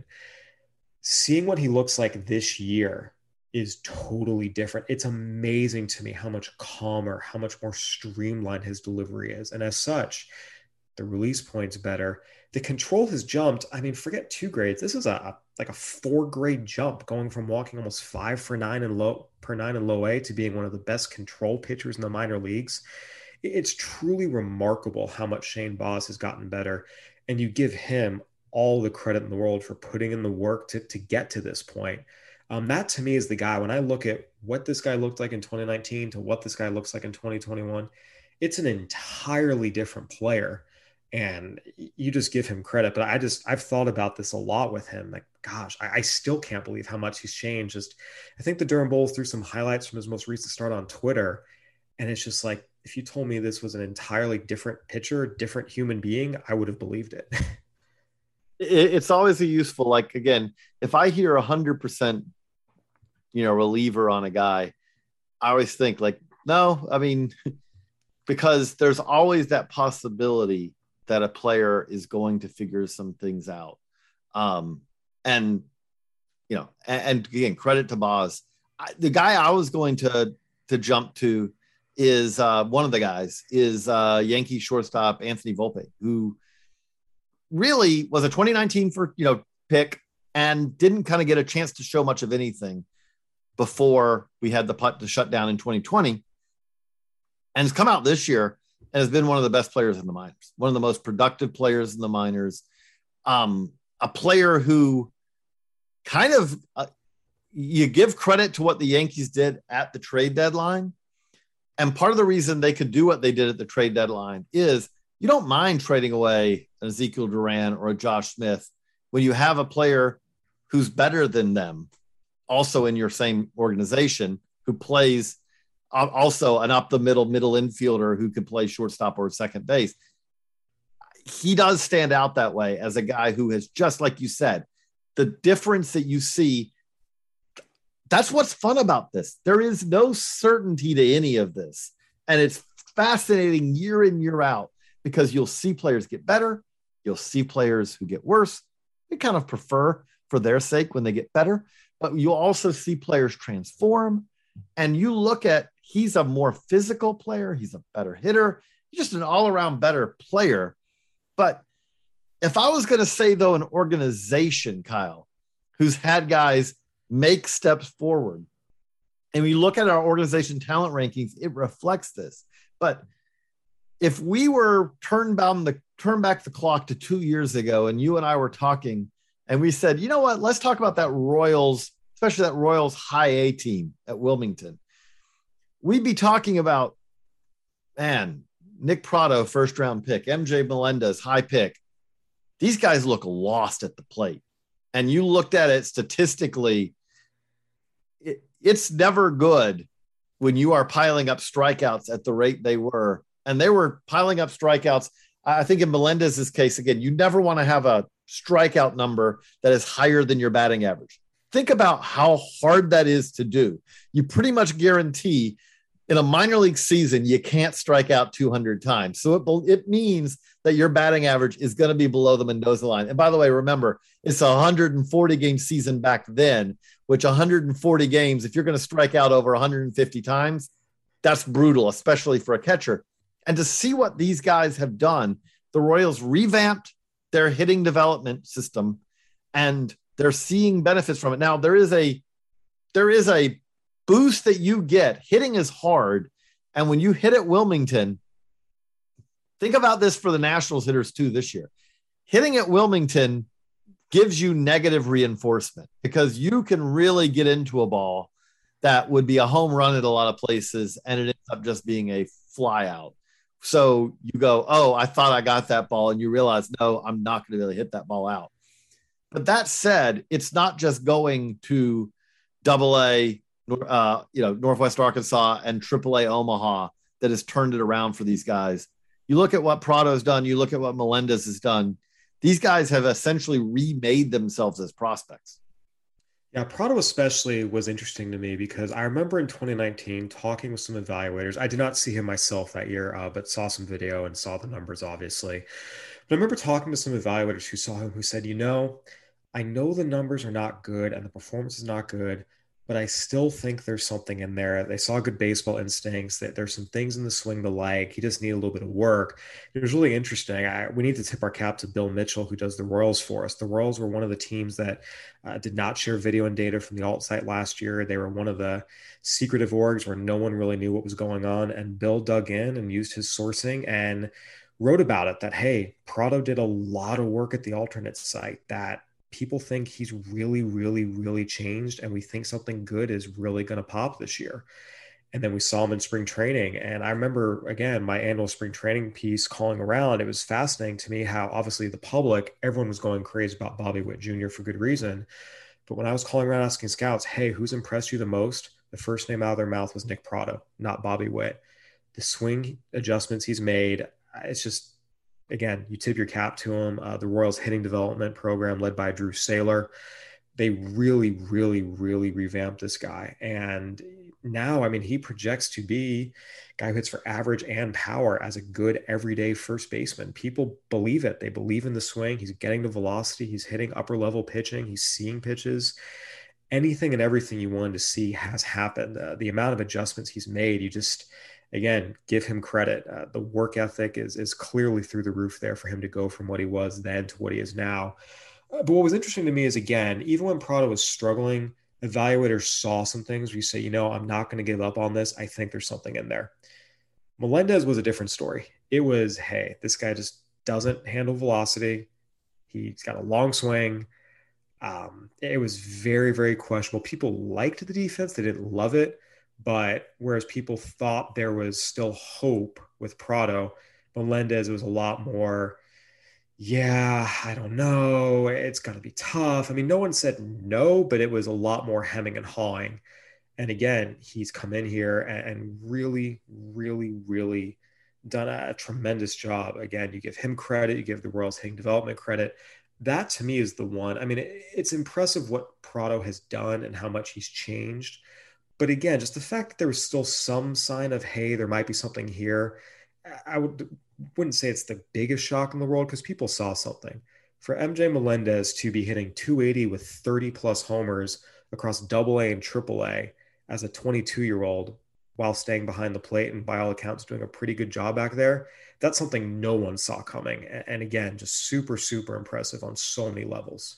Seeing what he looks like this year is totally different. It's amazing to me how much calmer, how much more streamlined his delivery is. And as such, the release point's better. The control has jumped. I mean, forget two grades. This is a like a four grade jump, going from walking almost five for nine and low per nine in low A to being one of the best control pitchers in the minor leagues. It's truly remarkable how much Shane Baz has gotten better. And you give him all the credit in the world for putting in the work to, to get to this point. Um, that to me is the guy. When I look at what this guy looked like in twenty nineteen to what this guy looks like in twenty twenty-one, it's an entirely different player, and you just give him credit. But I just, I've thought about this a lot with him. Like, gosh, I, I still can't believe how much he's changed. Just, I think the Durham Bulls threw some highlights from his most recent start on Twitter, and it's just like, if you told me this was an entirely different pitcher, different human being, I would have believed it. It's always a useful, like, again, if I hear a hundred percent, you know, reliever on a guy, I always think like, no, I mean, because there's always that possibility that a player is going to figure some things out. Um, and, you know, and, and again, credit to Baz. I, the guy I was going to, to jump to is uh, one of the guys is uh, Yankee shortstop Anthony Volpe, who really was a twenty nineteen for, you know, pick and didn't kind of get a chance to show much of anything before we had the putt to shut down in twenty twenty, and has come out this year and has been one of the best players in the minors, one of the most productive players in the minors. Um, a player who kind of, uh, you give credit to what the Yankees did at the trade deadline. And part of the reason they could do what they did at the trade deadline is you don't mind trading away an Ezekiel Duran or a Josh Smith when you have a player who's better than them also in your same organization, who plays also an up the middle, middle infielder who could play shortstop or second base. He does stand out that way as a guy who has, just like you said, the difference that you see. That's what's fun about this. There is no certainty to any of this. And it's fascinating year in, year out, because you'll see players get better. You'll see players who get worse. We kind of prefer for their sake when they get better, but you'll also see players transform. And you look at, he's a more physical player. He's a better hitter. He's just an all-around better player. But if I was going to say, though, an organization, Kyle, who's had guys make steps forward, and we look at our organization talent rankings, it reflects this. But if we were turned down the turn back the clock to two years ago, and you and I were talking, and we said, you know what, let's talk about that Royals, especially that Royals high A team at Wilmington, we'd be talking about, man, Nick Pratto, first round pick, M J Melendez, high pick. These guys look lost at the plate. And you looked at it statistically, it, it's never good when you are piling up strikeouts at the rate they were. And they were piling up strikeouts. I think in Melendez's case, again, you never want to have a strikeout number that is higher than your batting average. Think about how hard that is to do. You pretty much guarantee in a minor league season, you can't strike out two hundred times. So it, it means that your batting average is going to be below the Mendoza line. And by the way, remember, it's a one hundred forty game season back then, which one hundred forty games, if you're going to strike out over one hundred fifty times, that's brutal, especially for a catcher. And to see what these guys have done, the Royals revamped their hitting development system, and they're seeing benefits from it. Now, there is a there is a boost that you get. Hitting is hard. And when you hit at Wilmington, think about this for the Nationals hitters too this year. Hitting at Wilmington gives you negative reinforcement, because you can really get into a ball that would be a home run at a lot of places, and it ends up just being a fly out. So you go, oh, I thought I got that ball, and you realize, no, I'm not going to really hit that ball out. But that said, it's not just going to double A, uh, you know, Northwest Arkansas and triple A Omaha that has turned it around for these guys. You look at what Pratto's done. You look at what Melendez has done. These guys have essentially remade themselves as prospects. Yeah, Pratto especially was interesting to me, because I remember in twenty nineteen talking with some evaluators. I did not see him myself that year, uh, but saw some video and saw the numbers, obviously. But I remember talking to some evaluators who saw him, who said, you know, I know the numbers are not good and the performance is not good, but I still think there's something in there. They saw good baseball instincts, that there's some things in the swing to like. He just needed a little bit of work. It was really interesting. I, we need to tip our cap to Bill Mitchell, who does the Royals for us. The Royals were one of the teams that uh, did not share video and data from the alt site last year. They were one of the secretive orgs where no one really knew what was going on. And Bill dug in and used his sourcing and wrote about it, that, hey, Pratto did a lot of work at the alternate site, that people think he's really, really, really changed, and we think something good is really going to pop this year. And then we saw him in spring training. And I remember, again, my annual spring training piece calling around. It was fascinating to me how obviously the public, everyone was going crazy about Bobby Witt Junior for good reason. But when I was calling around asking scouts, hey, who's impressed you the most? The first name out of their mouth was Nick Pratto, not Bobby Witt. The swing adjustments he's made, it's just, again, you tip your cap to him. Uh, the Royals hitting development program led by Drew Saylor, they really, really, really revamped this guy. And now, I mean, he projects to be a guy who hits for average and power as a good everyday first baseman. People believe it. They believe in the swing. He's getting the velocity. He's hitting upper level pitching. He's seeing pitches. Anything and everything you wanted to see has happened. Uh, the amount of adjustments he's made, you just, again, give him credit. Uh, the work ethic is is clearly through the roof there for him to go from what he was then to what he is now. Uh, but what was interesting to me is, again, even when Pratto was struggling, evaluators saw some things where you say, you know, I'm not going to give up on this. I think there's something in there. Melendez was a different story. It was, hey, this guy just doesn't handle velocity. He's got a long swing. Um, it was very, very questionable. People liked the defense. They didn't love it. But whereas people thought there was still hope with Pratto, Melendez was a lot more, yeah, I don't know. It's going to be tough. I mean, no one said no, but it was a lot more hemming and hawing. And again, he's come in here and really, really, really done a tremendous job. Again, you give him credit, you give the Royals hitting development credit. That to me is the one. I mean, it's impressive what Pratto has done and how much he's changed. But again, just the fact that there was still some sign of, hey, there might be something here. I would, wouldn't say it's the biggest shock in the world because people saw something. For M J Melendez to be hitting two eighty with thirty plus homers across double A and triple A as a twenty-two year old while staying behind the plate and by all accounts doing a pretty good job back there, that's something no one saw coming. And again, just super, super impressive on so many levels.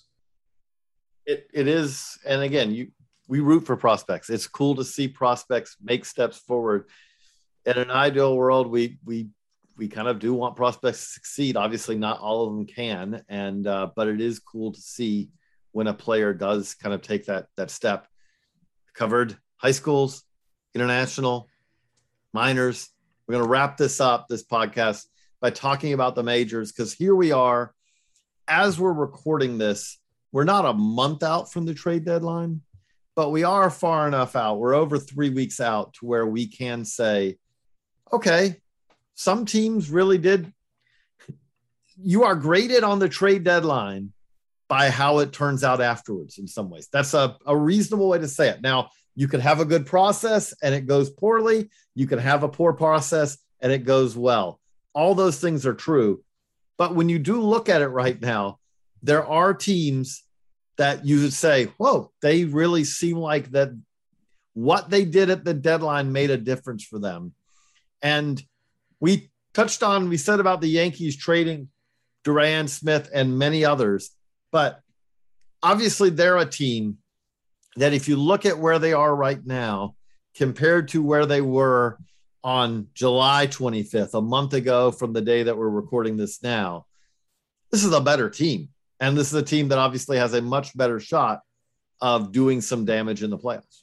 It It is. And again, you we root for prospects. It's cool to see prospects make steps forward. In an ideal world, we we we kind of do want prospects to succeed. Obviously, not all of them can, and uh, but it is cool to see when a player does kind of take that that step. Covered high schools, international, minors. We're going to wrap this up, this podcast, by talking about the majors, because here we are, as we're recording this, we're not a month out from the trade deadline, but we are far enough out. We're over three weeks out to where we can say, okay, some teams really did. You are graded on the trade deadline by how it turns out afterwards in some ways. That's a, a reasonable way to say it. Now, you could have a good process and it goes poorly. You could have a poor process and it goes well. All those things are true. But when you do look at it right now, there are teams that you would say, whoa, they really seem like that what they did at the deadline made a difference for them. And we touched on, we said about the Yankees trading Duran, Smith, and many others, but obviously they're a team that if you look at where they are right now, compared to where they were on July twenty-fifth, a month ago from the day that we're recording this now, this is a better team. And this is a team that obviously has a much better shot of doing some damage in the playoffs.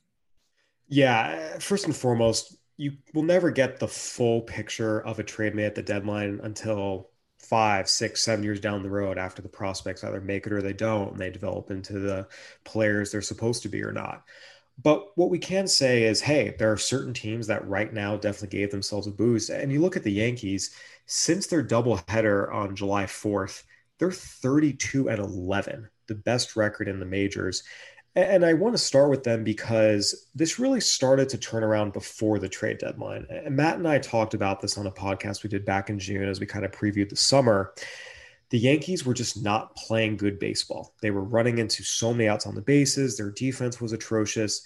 Yeah, first and foremost, you will never get the full picture of a trade made at the deadline until five, six, seven years down the road after the prospects either make it or they don't, and they develop into the players they're supposed to be or not. But what we can say is, hey, there are certain teams that right now definitely gave themselves a boost. And you look at the Yankees, since their doubleheader on July fourth, they're thirty-two and eleven, the best record in the majors. And I want to start with them because this really started to turn around before the trade deadline. And Matt and I talked about this on a podcast we did back in June as we kind of previewed the summer. The Yankees were just not playing good baseball. They were running into so many outs on the bases. Their defense was atrocious.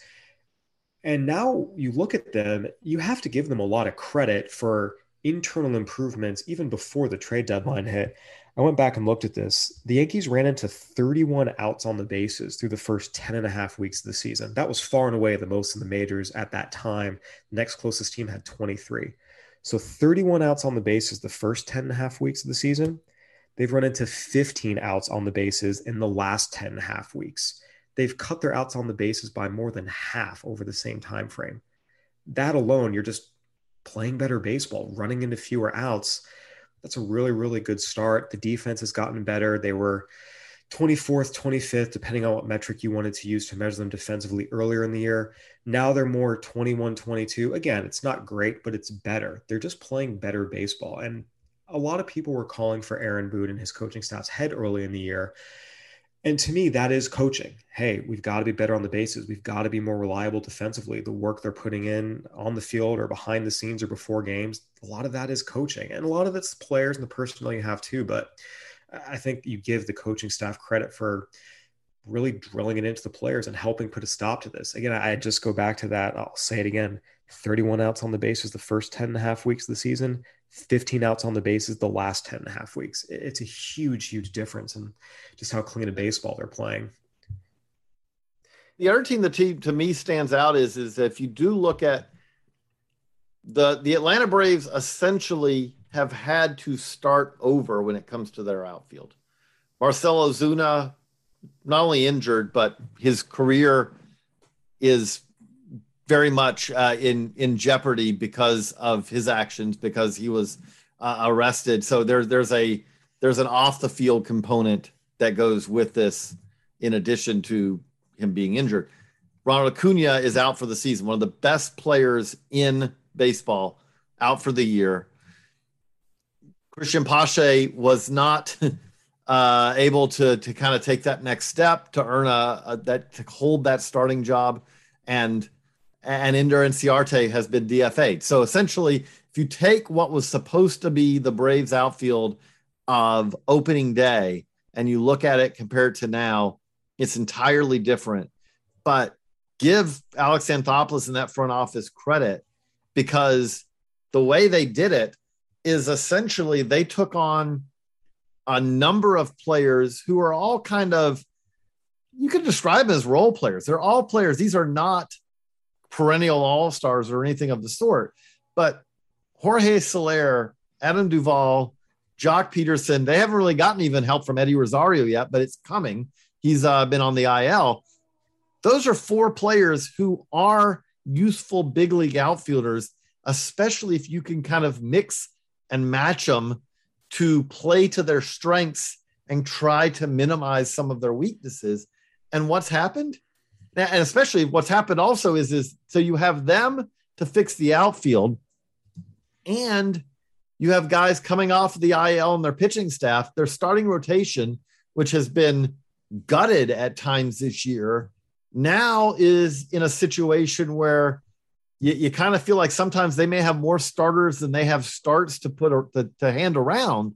And now you look at them, you have to give them a lot of credit for internal improvements even before the trade deadline hit. I went back and looked at this. The Yankees ran into thirty-one outs on the bases through the first ten and a half weeks of the season. That was far and away the most in the majors at that time. The next closest team had twenty-three. So thirty-one outs on the bases the first ten and a half weeks of the season. They've run into fifteen outs on the bases in the last ten and a half weeks. They've cut their outs on the bases by more than half over the same time frame. That alone, you're just playing better baseball, running into fewer outs. That's a really, really good start. The defense has gotten better. They were twenty-fourth, twenty-fifth, depending on what metric you wanted to use to measure them defensively earlier in the year. Now they're more twenty-one, twenty-two. Again, it's not great, but it's better. They're just playing better baseball. And a lot of people were calling for Aaron Boone and his coaching staff's head early in the year. And to me, that is coaching. Hey, we've got to be better on the bases. We've got to be more reliable defensively. The work they're putting in on the field or behind the scenes or before games, a lot of that is coaching. And a lot of it's the players and the personnel you have too. But I think you give the coaching staff credit for really drilling it into the players and helping put a stop to this. Again, I just go back to that. I'll say it again. thirty-one outs on the bases the first ten and a half weeks of the season, fifteen outs on the bases the last ten and a half weeks. It's a huge, huge difference in just how clean a baseball they're playing. The other team that team to me stands out is, is if you do look at the, the Atlanta Braves essentially have had to start over when it comes to their outfield. Marcell Ozuna, not only injured, but his career is very much uh, in, in jeopardy because of his actions, because he was uh, arrested. So there, there's a, there's an off the field component that goes with this in addition to him being injured. Ronald Acuna is out for the season, one of the best players in baseball, out for the year. Christian Pache was not uh, able to, to kind of take that next step to earn a, a that to hold that starting job, and and Ender Inciarte has been D F A'd. So essentially, if you take what was supposed to be the Braves outfield of opening day and you look at it compared to now, it's entirely different. But give Alex Anthopoulos and that front office credit, because the way they did it is essentially they took on a number of players who are all kind of, you could describe them as role players. They're all players. These are not perennial all-stars or anything of the sort, but Jorge Soler, Adam Duvall, Jock Peterson, they haven't really gotten even help from Eddie Rosario yet, but it's coming. He's uh, been on the I L. Those are four players who are useful big league outfielders, especially if you can kind of mix and match them to play to their strengths and try to minimize some of their weaknesses. And what's happened, and especially what's happened also is, is so you have them to fix the outfield, and you have guys coming off the I L and their pitching staff, their starting rotation, which has been gutted at times this year, now is in a situation where you, you kind of feel like sometimes they may have more starters than they have starts to put or, to, to hand around.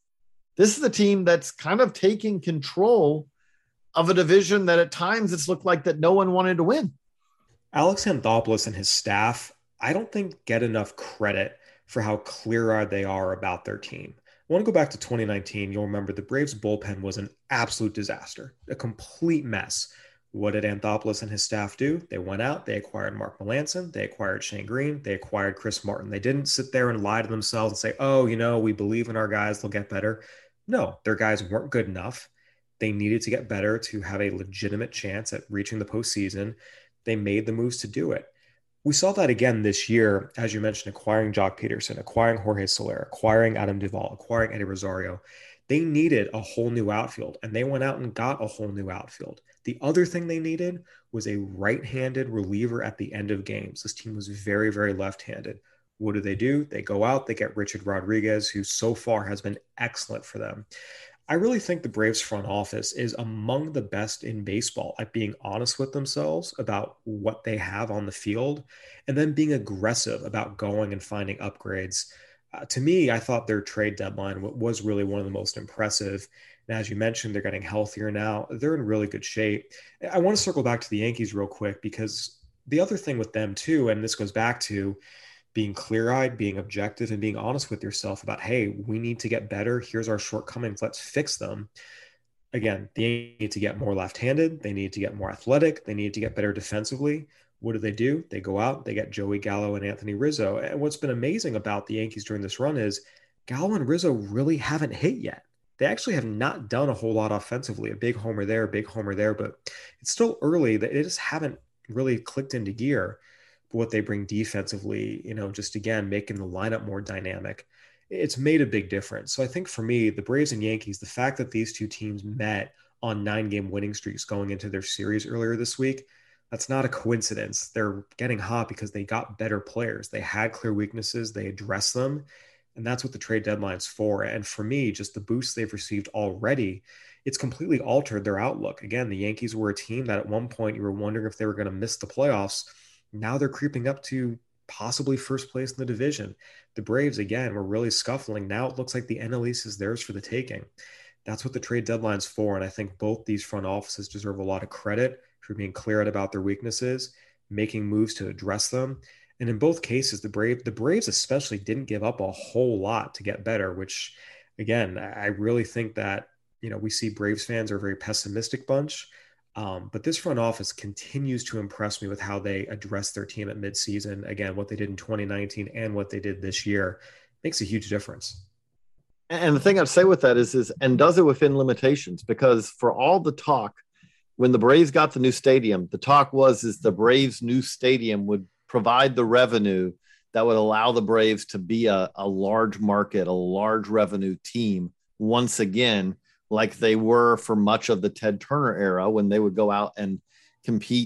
This is the team that's kind of taking control of a division that at times it's looked like that no one wanted to win. Alex Anthopoulos and his staff, I don't think get enough credit for how clear-eyed they are about their team. I want to go back to twenty nineteen. You'll remember the Braves bullpen was an absolute disaster, a complete mess. What did Anthopoulos and his staff do? They went out, they acquired Mark Melancon, they acquired Shane Green, they acquired Chris Martin. They didn't sit there and lie to themselves and say, oh, you know, we believe in our guys, they'll get better. No, their guys weren't good enough. They needed to get better to have a legitimate chance at reaching the postseason. They made the moves to do it. We saw that again this year, as you mentioned, acquiring Jock Peterson, acquiring Jorge Soler, acquiring Adam Duvall, acquiring Eddie Rosario. They needed a whole new outfield, and they went out and got a whole new outfield. The other thing they needed was a right-handed reliever at the end of games. This team was very, very left-handed. What do they do? They go out, they get Richard Rodriguez, who so far has been excellent for them. I really think the Braves front office is among the best in baseball at being honest with themselves about what they have on the field, and then being aggressive about going and finding upgrades. Uh, to me, I thought their trade deadline was really one of the most impressive. And as you mentioned, they're getting healthier now. They're in really good shape. I want to circle back to the Yankees real quick, because the other thing with them too, and this goes back to being clear-eyed, being objective, and being honest with yourself about, hey, we need to get better. Here's our shortcomings. Let's fix them. Again, they need to get more left-handed. They need to get more athletic. They need to get better defensively. What do they do? They go out, they get Joey Gallo and Anthony Rizzo. And what's been amazing about the Yankees during this run is Gallo and Rizzo really haven't hit yet. They actually have not done a whole lot offensively. A big homer there, a big homer there, but it's still early. They just haven't really clicked into gear. What they bring defensively, you know, just again, making the lineup more dynamic, it's made a big difference. So I think for me, the Braves and Yankees, the fact that these two teams met on nine game winning streaks going into their series earlier this week, that's not a coincidence. They're getting hot because they got better players. They had clear weaknesses. They addressed them. And that's what the trade deadline's for. And for me, just the boost they've received already, it's completely altered their outlook. Again, the Yankees were a team that at one point you were wondering if they were going to miss the playoffs. Now they're creeping up to possibly first place in the division. The Braves, again, were really scuffling. Now it looks like the N L East is theirs for the taking. That's what the trade deadline's for. And I think both these front offices deserve a lot of credit for being clear about their weaknesses, making moves to address them. And in both cases, the Brave, the Braves especially didn't give up a whole lot to get better, which, again, I really think that, you know, we see Braves fans are a very pessimistic bunch. Um, but this front office continues to impress me with how they address their team at midseason. Again, what they did in twenty nineteen and what they did this year makes a huge difference. And the thing I'd say with that is, is and does it within limitations, because for all the talk, when the Braves got the new stadium, the talk was is the Braves' new stadium would provide the revenue that would allow the Braves to be a, a large market, a large revenue team once again, like they were for much of the Ted Turner era when they would go out and compete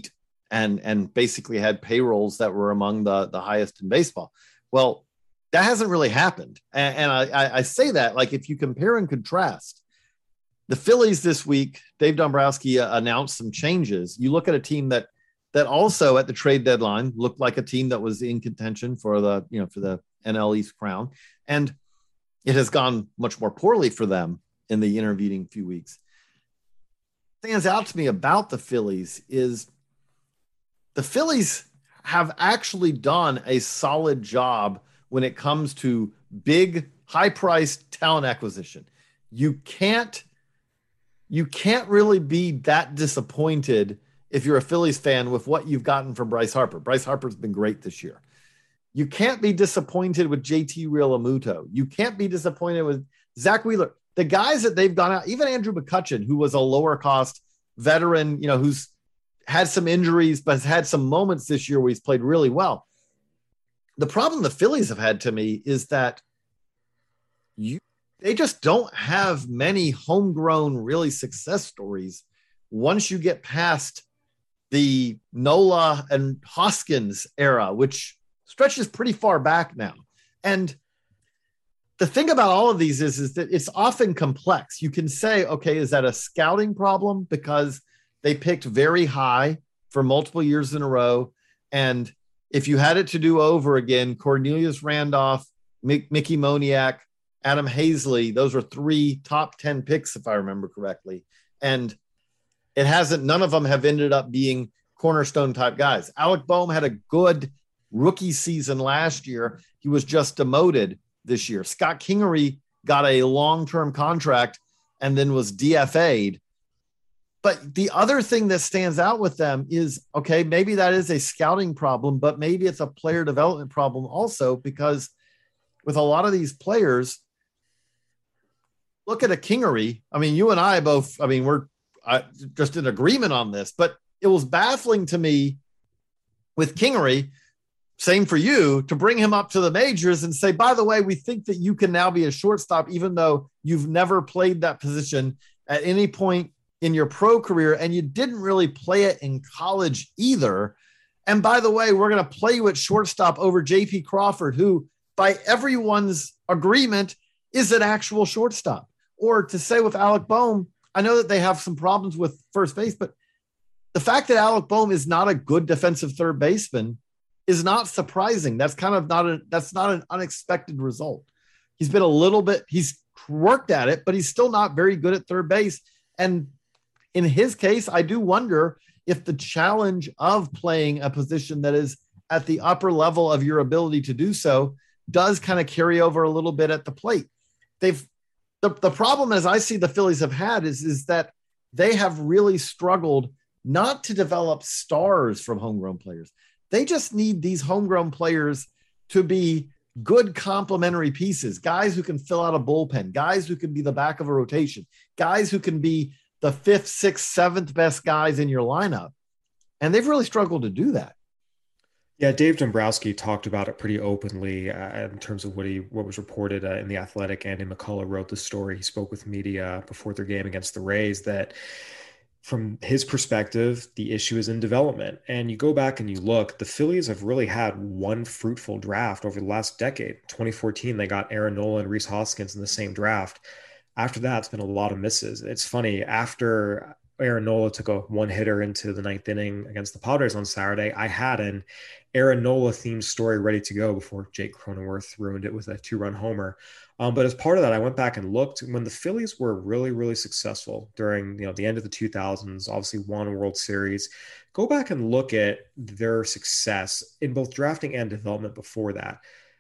and and basically had payrolls that were among the, the highest in baseball. Well, that hasn't really happened. And, and I, I say that, like, if you compare and contrast the Phillies this week, Dave Dombrowski uh, announced some changes. You look at a team that that also at the trade deadline looked like a team that was in contention for the, you know, for the N L East crown. And it has gone much more poorly for them in the intervening few weeks. Stands out to me about the Phillies is the Phillies have actually done a solid job when it comes to big, high-priced talent acquisition. You can't, you can't really be that disappointed if you're a Phillies fan with what you've gotten from Bryce Harper. Bryce Harper's been great this year. You can't be disappointed with J T Realmuto. You can't be disappointed with Zach Wheeler. The guys that they've gone out, even Andrew McCutchen, who was a lower cost veteran, you know, who's had some injuries, but has had some moments this year where he's played really well. The problem the Phillies have had, to me, is that you they just don't have many homegrown, really success stories once you get past the Nola and Hoskins era, which stretches pretty far back now. And the thing about all of these is, is that it's often complex. You can say, okay, is that a scouting problem because they picked very high for multiple years in a row? And if you had it to do over again, Cornelius Randolph, Mick, Mickey Moniak, Adam Hazley, those are three top ten picks, if I remember correctly. And it hasn't, none of them have ended up being cornerstone type guys. Alec Boehm had a good rookie season last year. He was just demoted this year. Scott Kingery got a long-term contract and then was D F A'd. But the other thing that stands out with them is, okay, maybe that is a scouting problem, but maybe it's a player development problem also, because with a lot of these players, look at a Kingery. I mean, you and I both, I mean, we're uh, just in agreement on this, but it was baffling to me with Kingery, same for you, to bring him up to the majors and say, by the way, we think that you can now be a shortstop, even though you've never played that position at any point in your pro career, and you didn't really play it in college either. And by the way, we're going to play you at shortstop over J P Crawford, who by everyone's agreement is an actual shortstop. Or to say with Alec Boehm, I know that they have some problems with first base, but the fact that Alec Boehm is not a good defensive third baseman is not surprising. That's kind of not a, that's not an unexpected result. He's been a little bit, he's worked at it, but he's still not very good at third base. And in his case, I do wonder if the challenge of playing a position that is at the upper level of your ability to do so does kind of carry over a little bit at the plate. They've, the, the problem, as I see the Phillies have had, is, is that they have really struggled not to develop stars from homegrown players. They just need these homegrown players to be good complementary pieces, guys who can fill out a bullpen, guys who can be the back of a rotation, guys who can be the fifth, sixth, seventh best guys in your lineup. And they've really struggled to do that. Yeah, Dave Dombrowski talked about it pretty openly uh, in terms of what he what was reported uh, in The Athletic. Andy McCullough wrote the story. He spoke with media before their game against the Rays that from his perspective, the issue is in development. And you go back and you look, the Phillies have really had one fruitful draft over the last decade. twenty fourteen, they got Aaron Nola and Rhys Hoskins in the same draft. After that, it's been a lot of misses. It's funny, after Aaron Nola took a one-hitter into the ninth inning against the Padres on Saturday, I had an Aaron Nola-themed story ready to go before Jake Cronenworth ruined it with a two-run homer. Um, but as part of that, I went back and looked when the Phillies were really, really successful during, you know, the end of the two thousands, obviously won a World Series. Go back and look at their success in both drafting and development before that.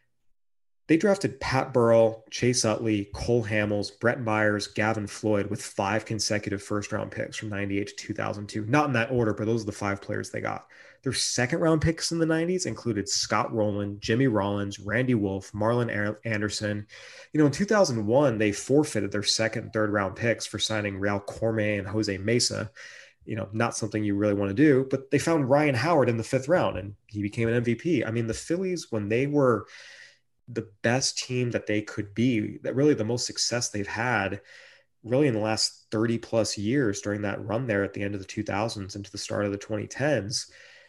They drafted Pat Burrell, Chase Utley, Cole Hamels, Brett Myers, Gavin Floyd with five consecutive first-round picks from ninety-eight to two thousand two. Not in that order, but those are the five players they got. Their second-round picks in the nineties included Scott Rowland, Jimmy Rollins, Randy Wolf, Marlon Anderson. You know, in two thousand one, they forfeited their second and third-round picks for signing Real Cormier and Jose Mesa. You know, not something you really want to do, but they found Ryan Howard in the fifth round, and he became an M V P. I mean, the Phillies, when they were the best team that they could be, that really the most success they've had really in the last thirty plus years during that run there at the end of the two thousands into the start of the twenty tens,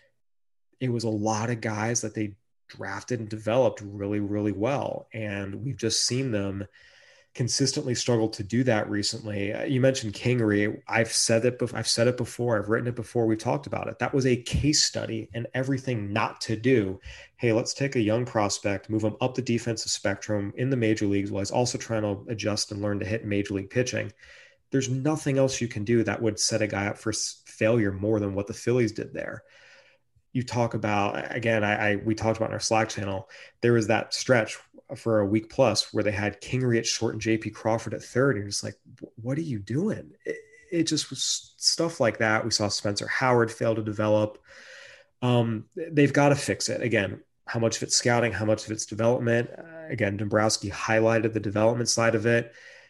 it was a lot of guys that they drafted and developed really, really well. And we've just seen them consistently struggle to do that recently. Uh, you mentioned Kingery. I've said it before. I've said it before. I've written it before. We've talked about it. That was a case study and everything not to do. Hey, let's take a young prospect, move him up the defensive spectrum in the major leagues while he's also trying to adjust and learn to hit major league pitching. There's nothing else you can do that would set a guy up for failure more than what the Phillies did there. You talk about, again, I, I we talked about in our Slack channel, there was that stretch for a week plus where they had Kingery at short and J P Crawford at third. And it's like, what are you doing? It, it just was stuff like that. We saw Spencer Howard fail to develop. Um, they've got to fix it. Again, how much of it's scouting, how much of it's development. Uh, again, Dombrowski highlighted the development side of it.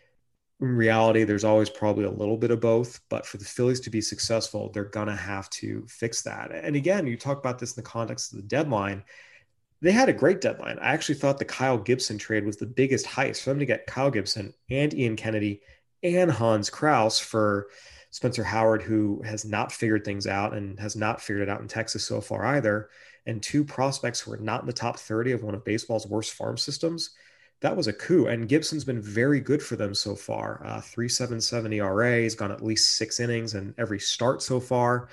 In reality, there's always probably a little bit of both, but for the Phillies to be successful, they're going to have to fix that. And again, you talk about this in the context of the deadline. They had a great deadline. I actually thought the Kyle Gibson trade was the biggest heist for them to get Kyle Gibson and Ian Kennedy and Hans Kraus for Spencer Howard, who has not figured things out and has not figured it out in Texas so far either. And two prospects who are not in the top thirty of one of baseball's worst farm systems. That was a coup. And Gibson's been very good for them so far. Uh, three point seven seven E R A. He's gone at least six innings in every start so far.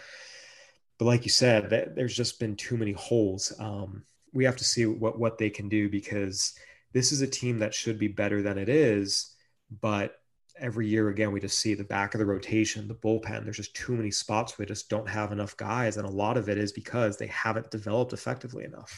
But like you said, that, there's just been too many holes. Um, we have to see what, what they can do, because this is a team that should be better than it is. But every year, again, we just see the back of the rotation, the bullpen. There's just too many spots where we just don't have enough guys. And a lot of it is because they haven't developed effectively enough.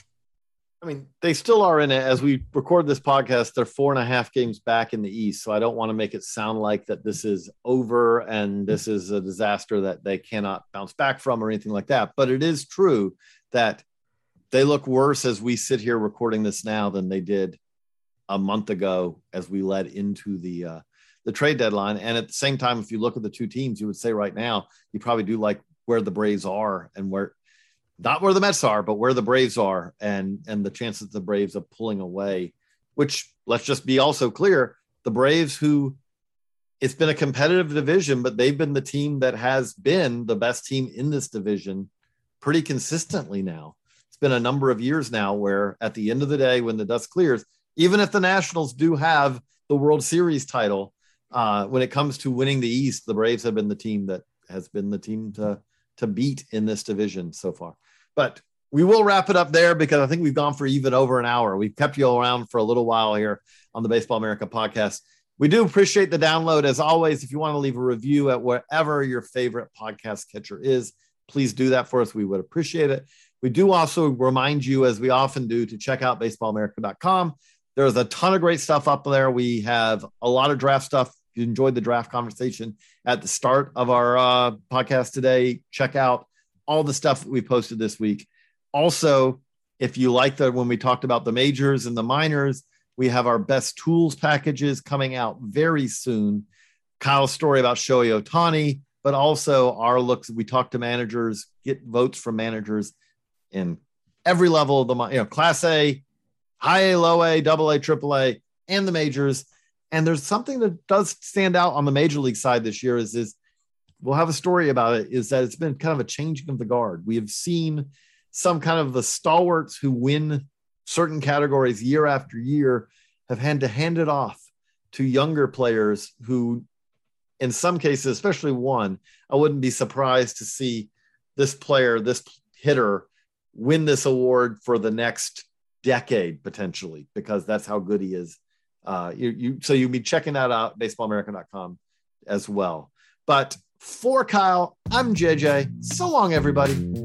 I mean, they still are in it. As we record this podcast, they're four and a half games back in the East. So I don't want to make it sound like that this is over and this is a disaster that they cannot bounce back from or anything like that. But it is true that they look worse as we sit here recording this now than they did a month ago as we led into the uh, the trade deadline. And at the same time, if you look at the two teams, you would say right now, you probably do like where the Braves are and where, not where the Mets are, but where the Braves are, and and the chances the Braves of pulling away, which, let's just be also clear, the Braves, who, it's been a competitive division, but they've been the team that has been the best team in this division pretty consistently now. It's been a number of years now where at the end of the day, when the dust clears, even if the Nationals do have the World Series title, uh, when it comes to winning the East, the Braves have been the team that has been the team to, to beat in this division so far. But we will wrap it up there because I think we've gone for even over an hour. We've kept you around for a little while here on the Baseball America podcast. We do appreciate the download. As always, if you want to leave a review at wherever your favorite podcast catcher is, please do that for us. We would appreciate it. We do also remind you, as we often do, to check out baseball america dot com. There's a ton of great stuff up there. We have a lot of draft stuff. If you enjoyed the draft conversation at the start of our uh, podcast today, check out all the stuff that we posted this week. Also, if you like the, when we talked about the majors and the minors, we have our best tools packages coming out very soon. Kyle's story about Shohei Ohtani, but also our looks. We talk to managers, get votes from managers in every level of the, you know, Class A, High A, Low A, Double A, Triple A, and the majors. And there's something that does stand out on the major league side this year is, is we'll have a story about it, is that it's been kind of a changing of the guard. We have seen some kind of the stalwarts who win certain categories year after year have had to hand it off to younger players who, in some cases, especially one, I wouldn't be surprised to see this player, this hitter, win this award for the next decade, potentially, because that's how good he is. Uh, you, you, so you'll be checking that out, baseball america dot com as well. But for Kyle, I'm J J. So long, everybody.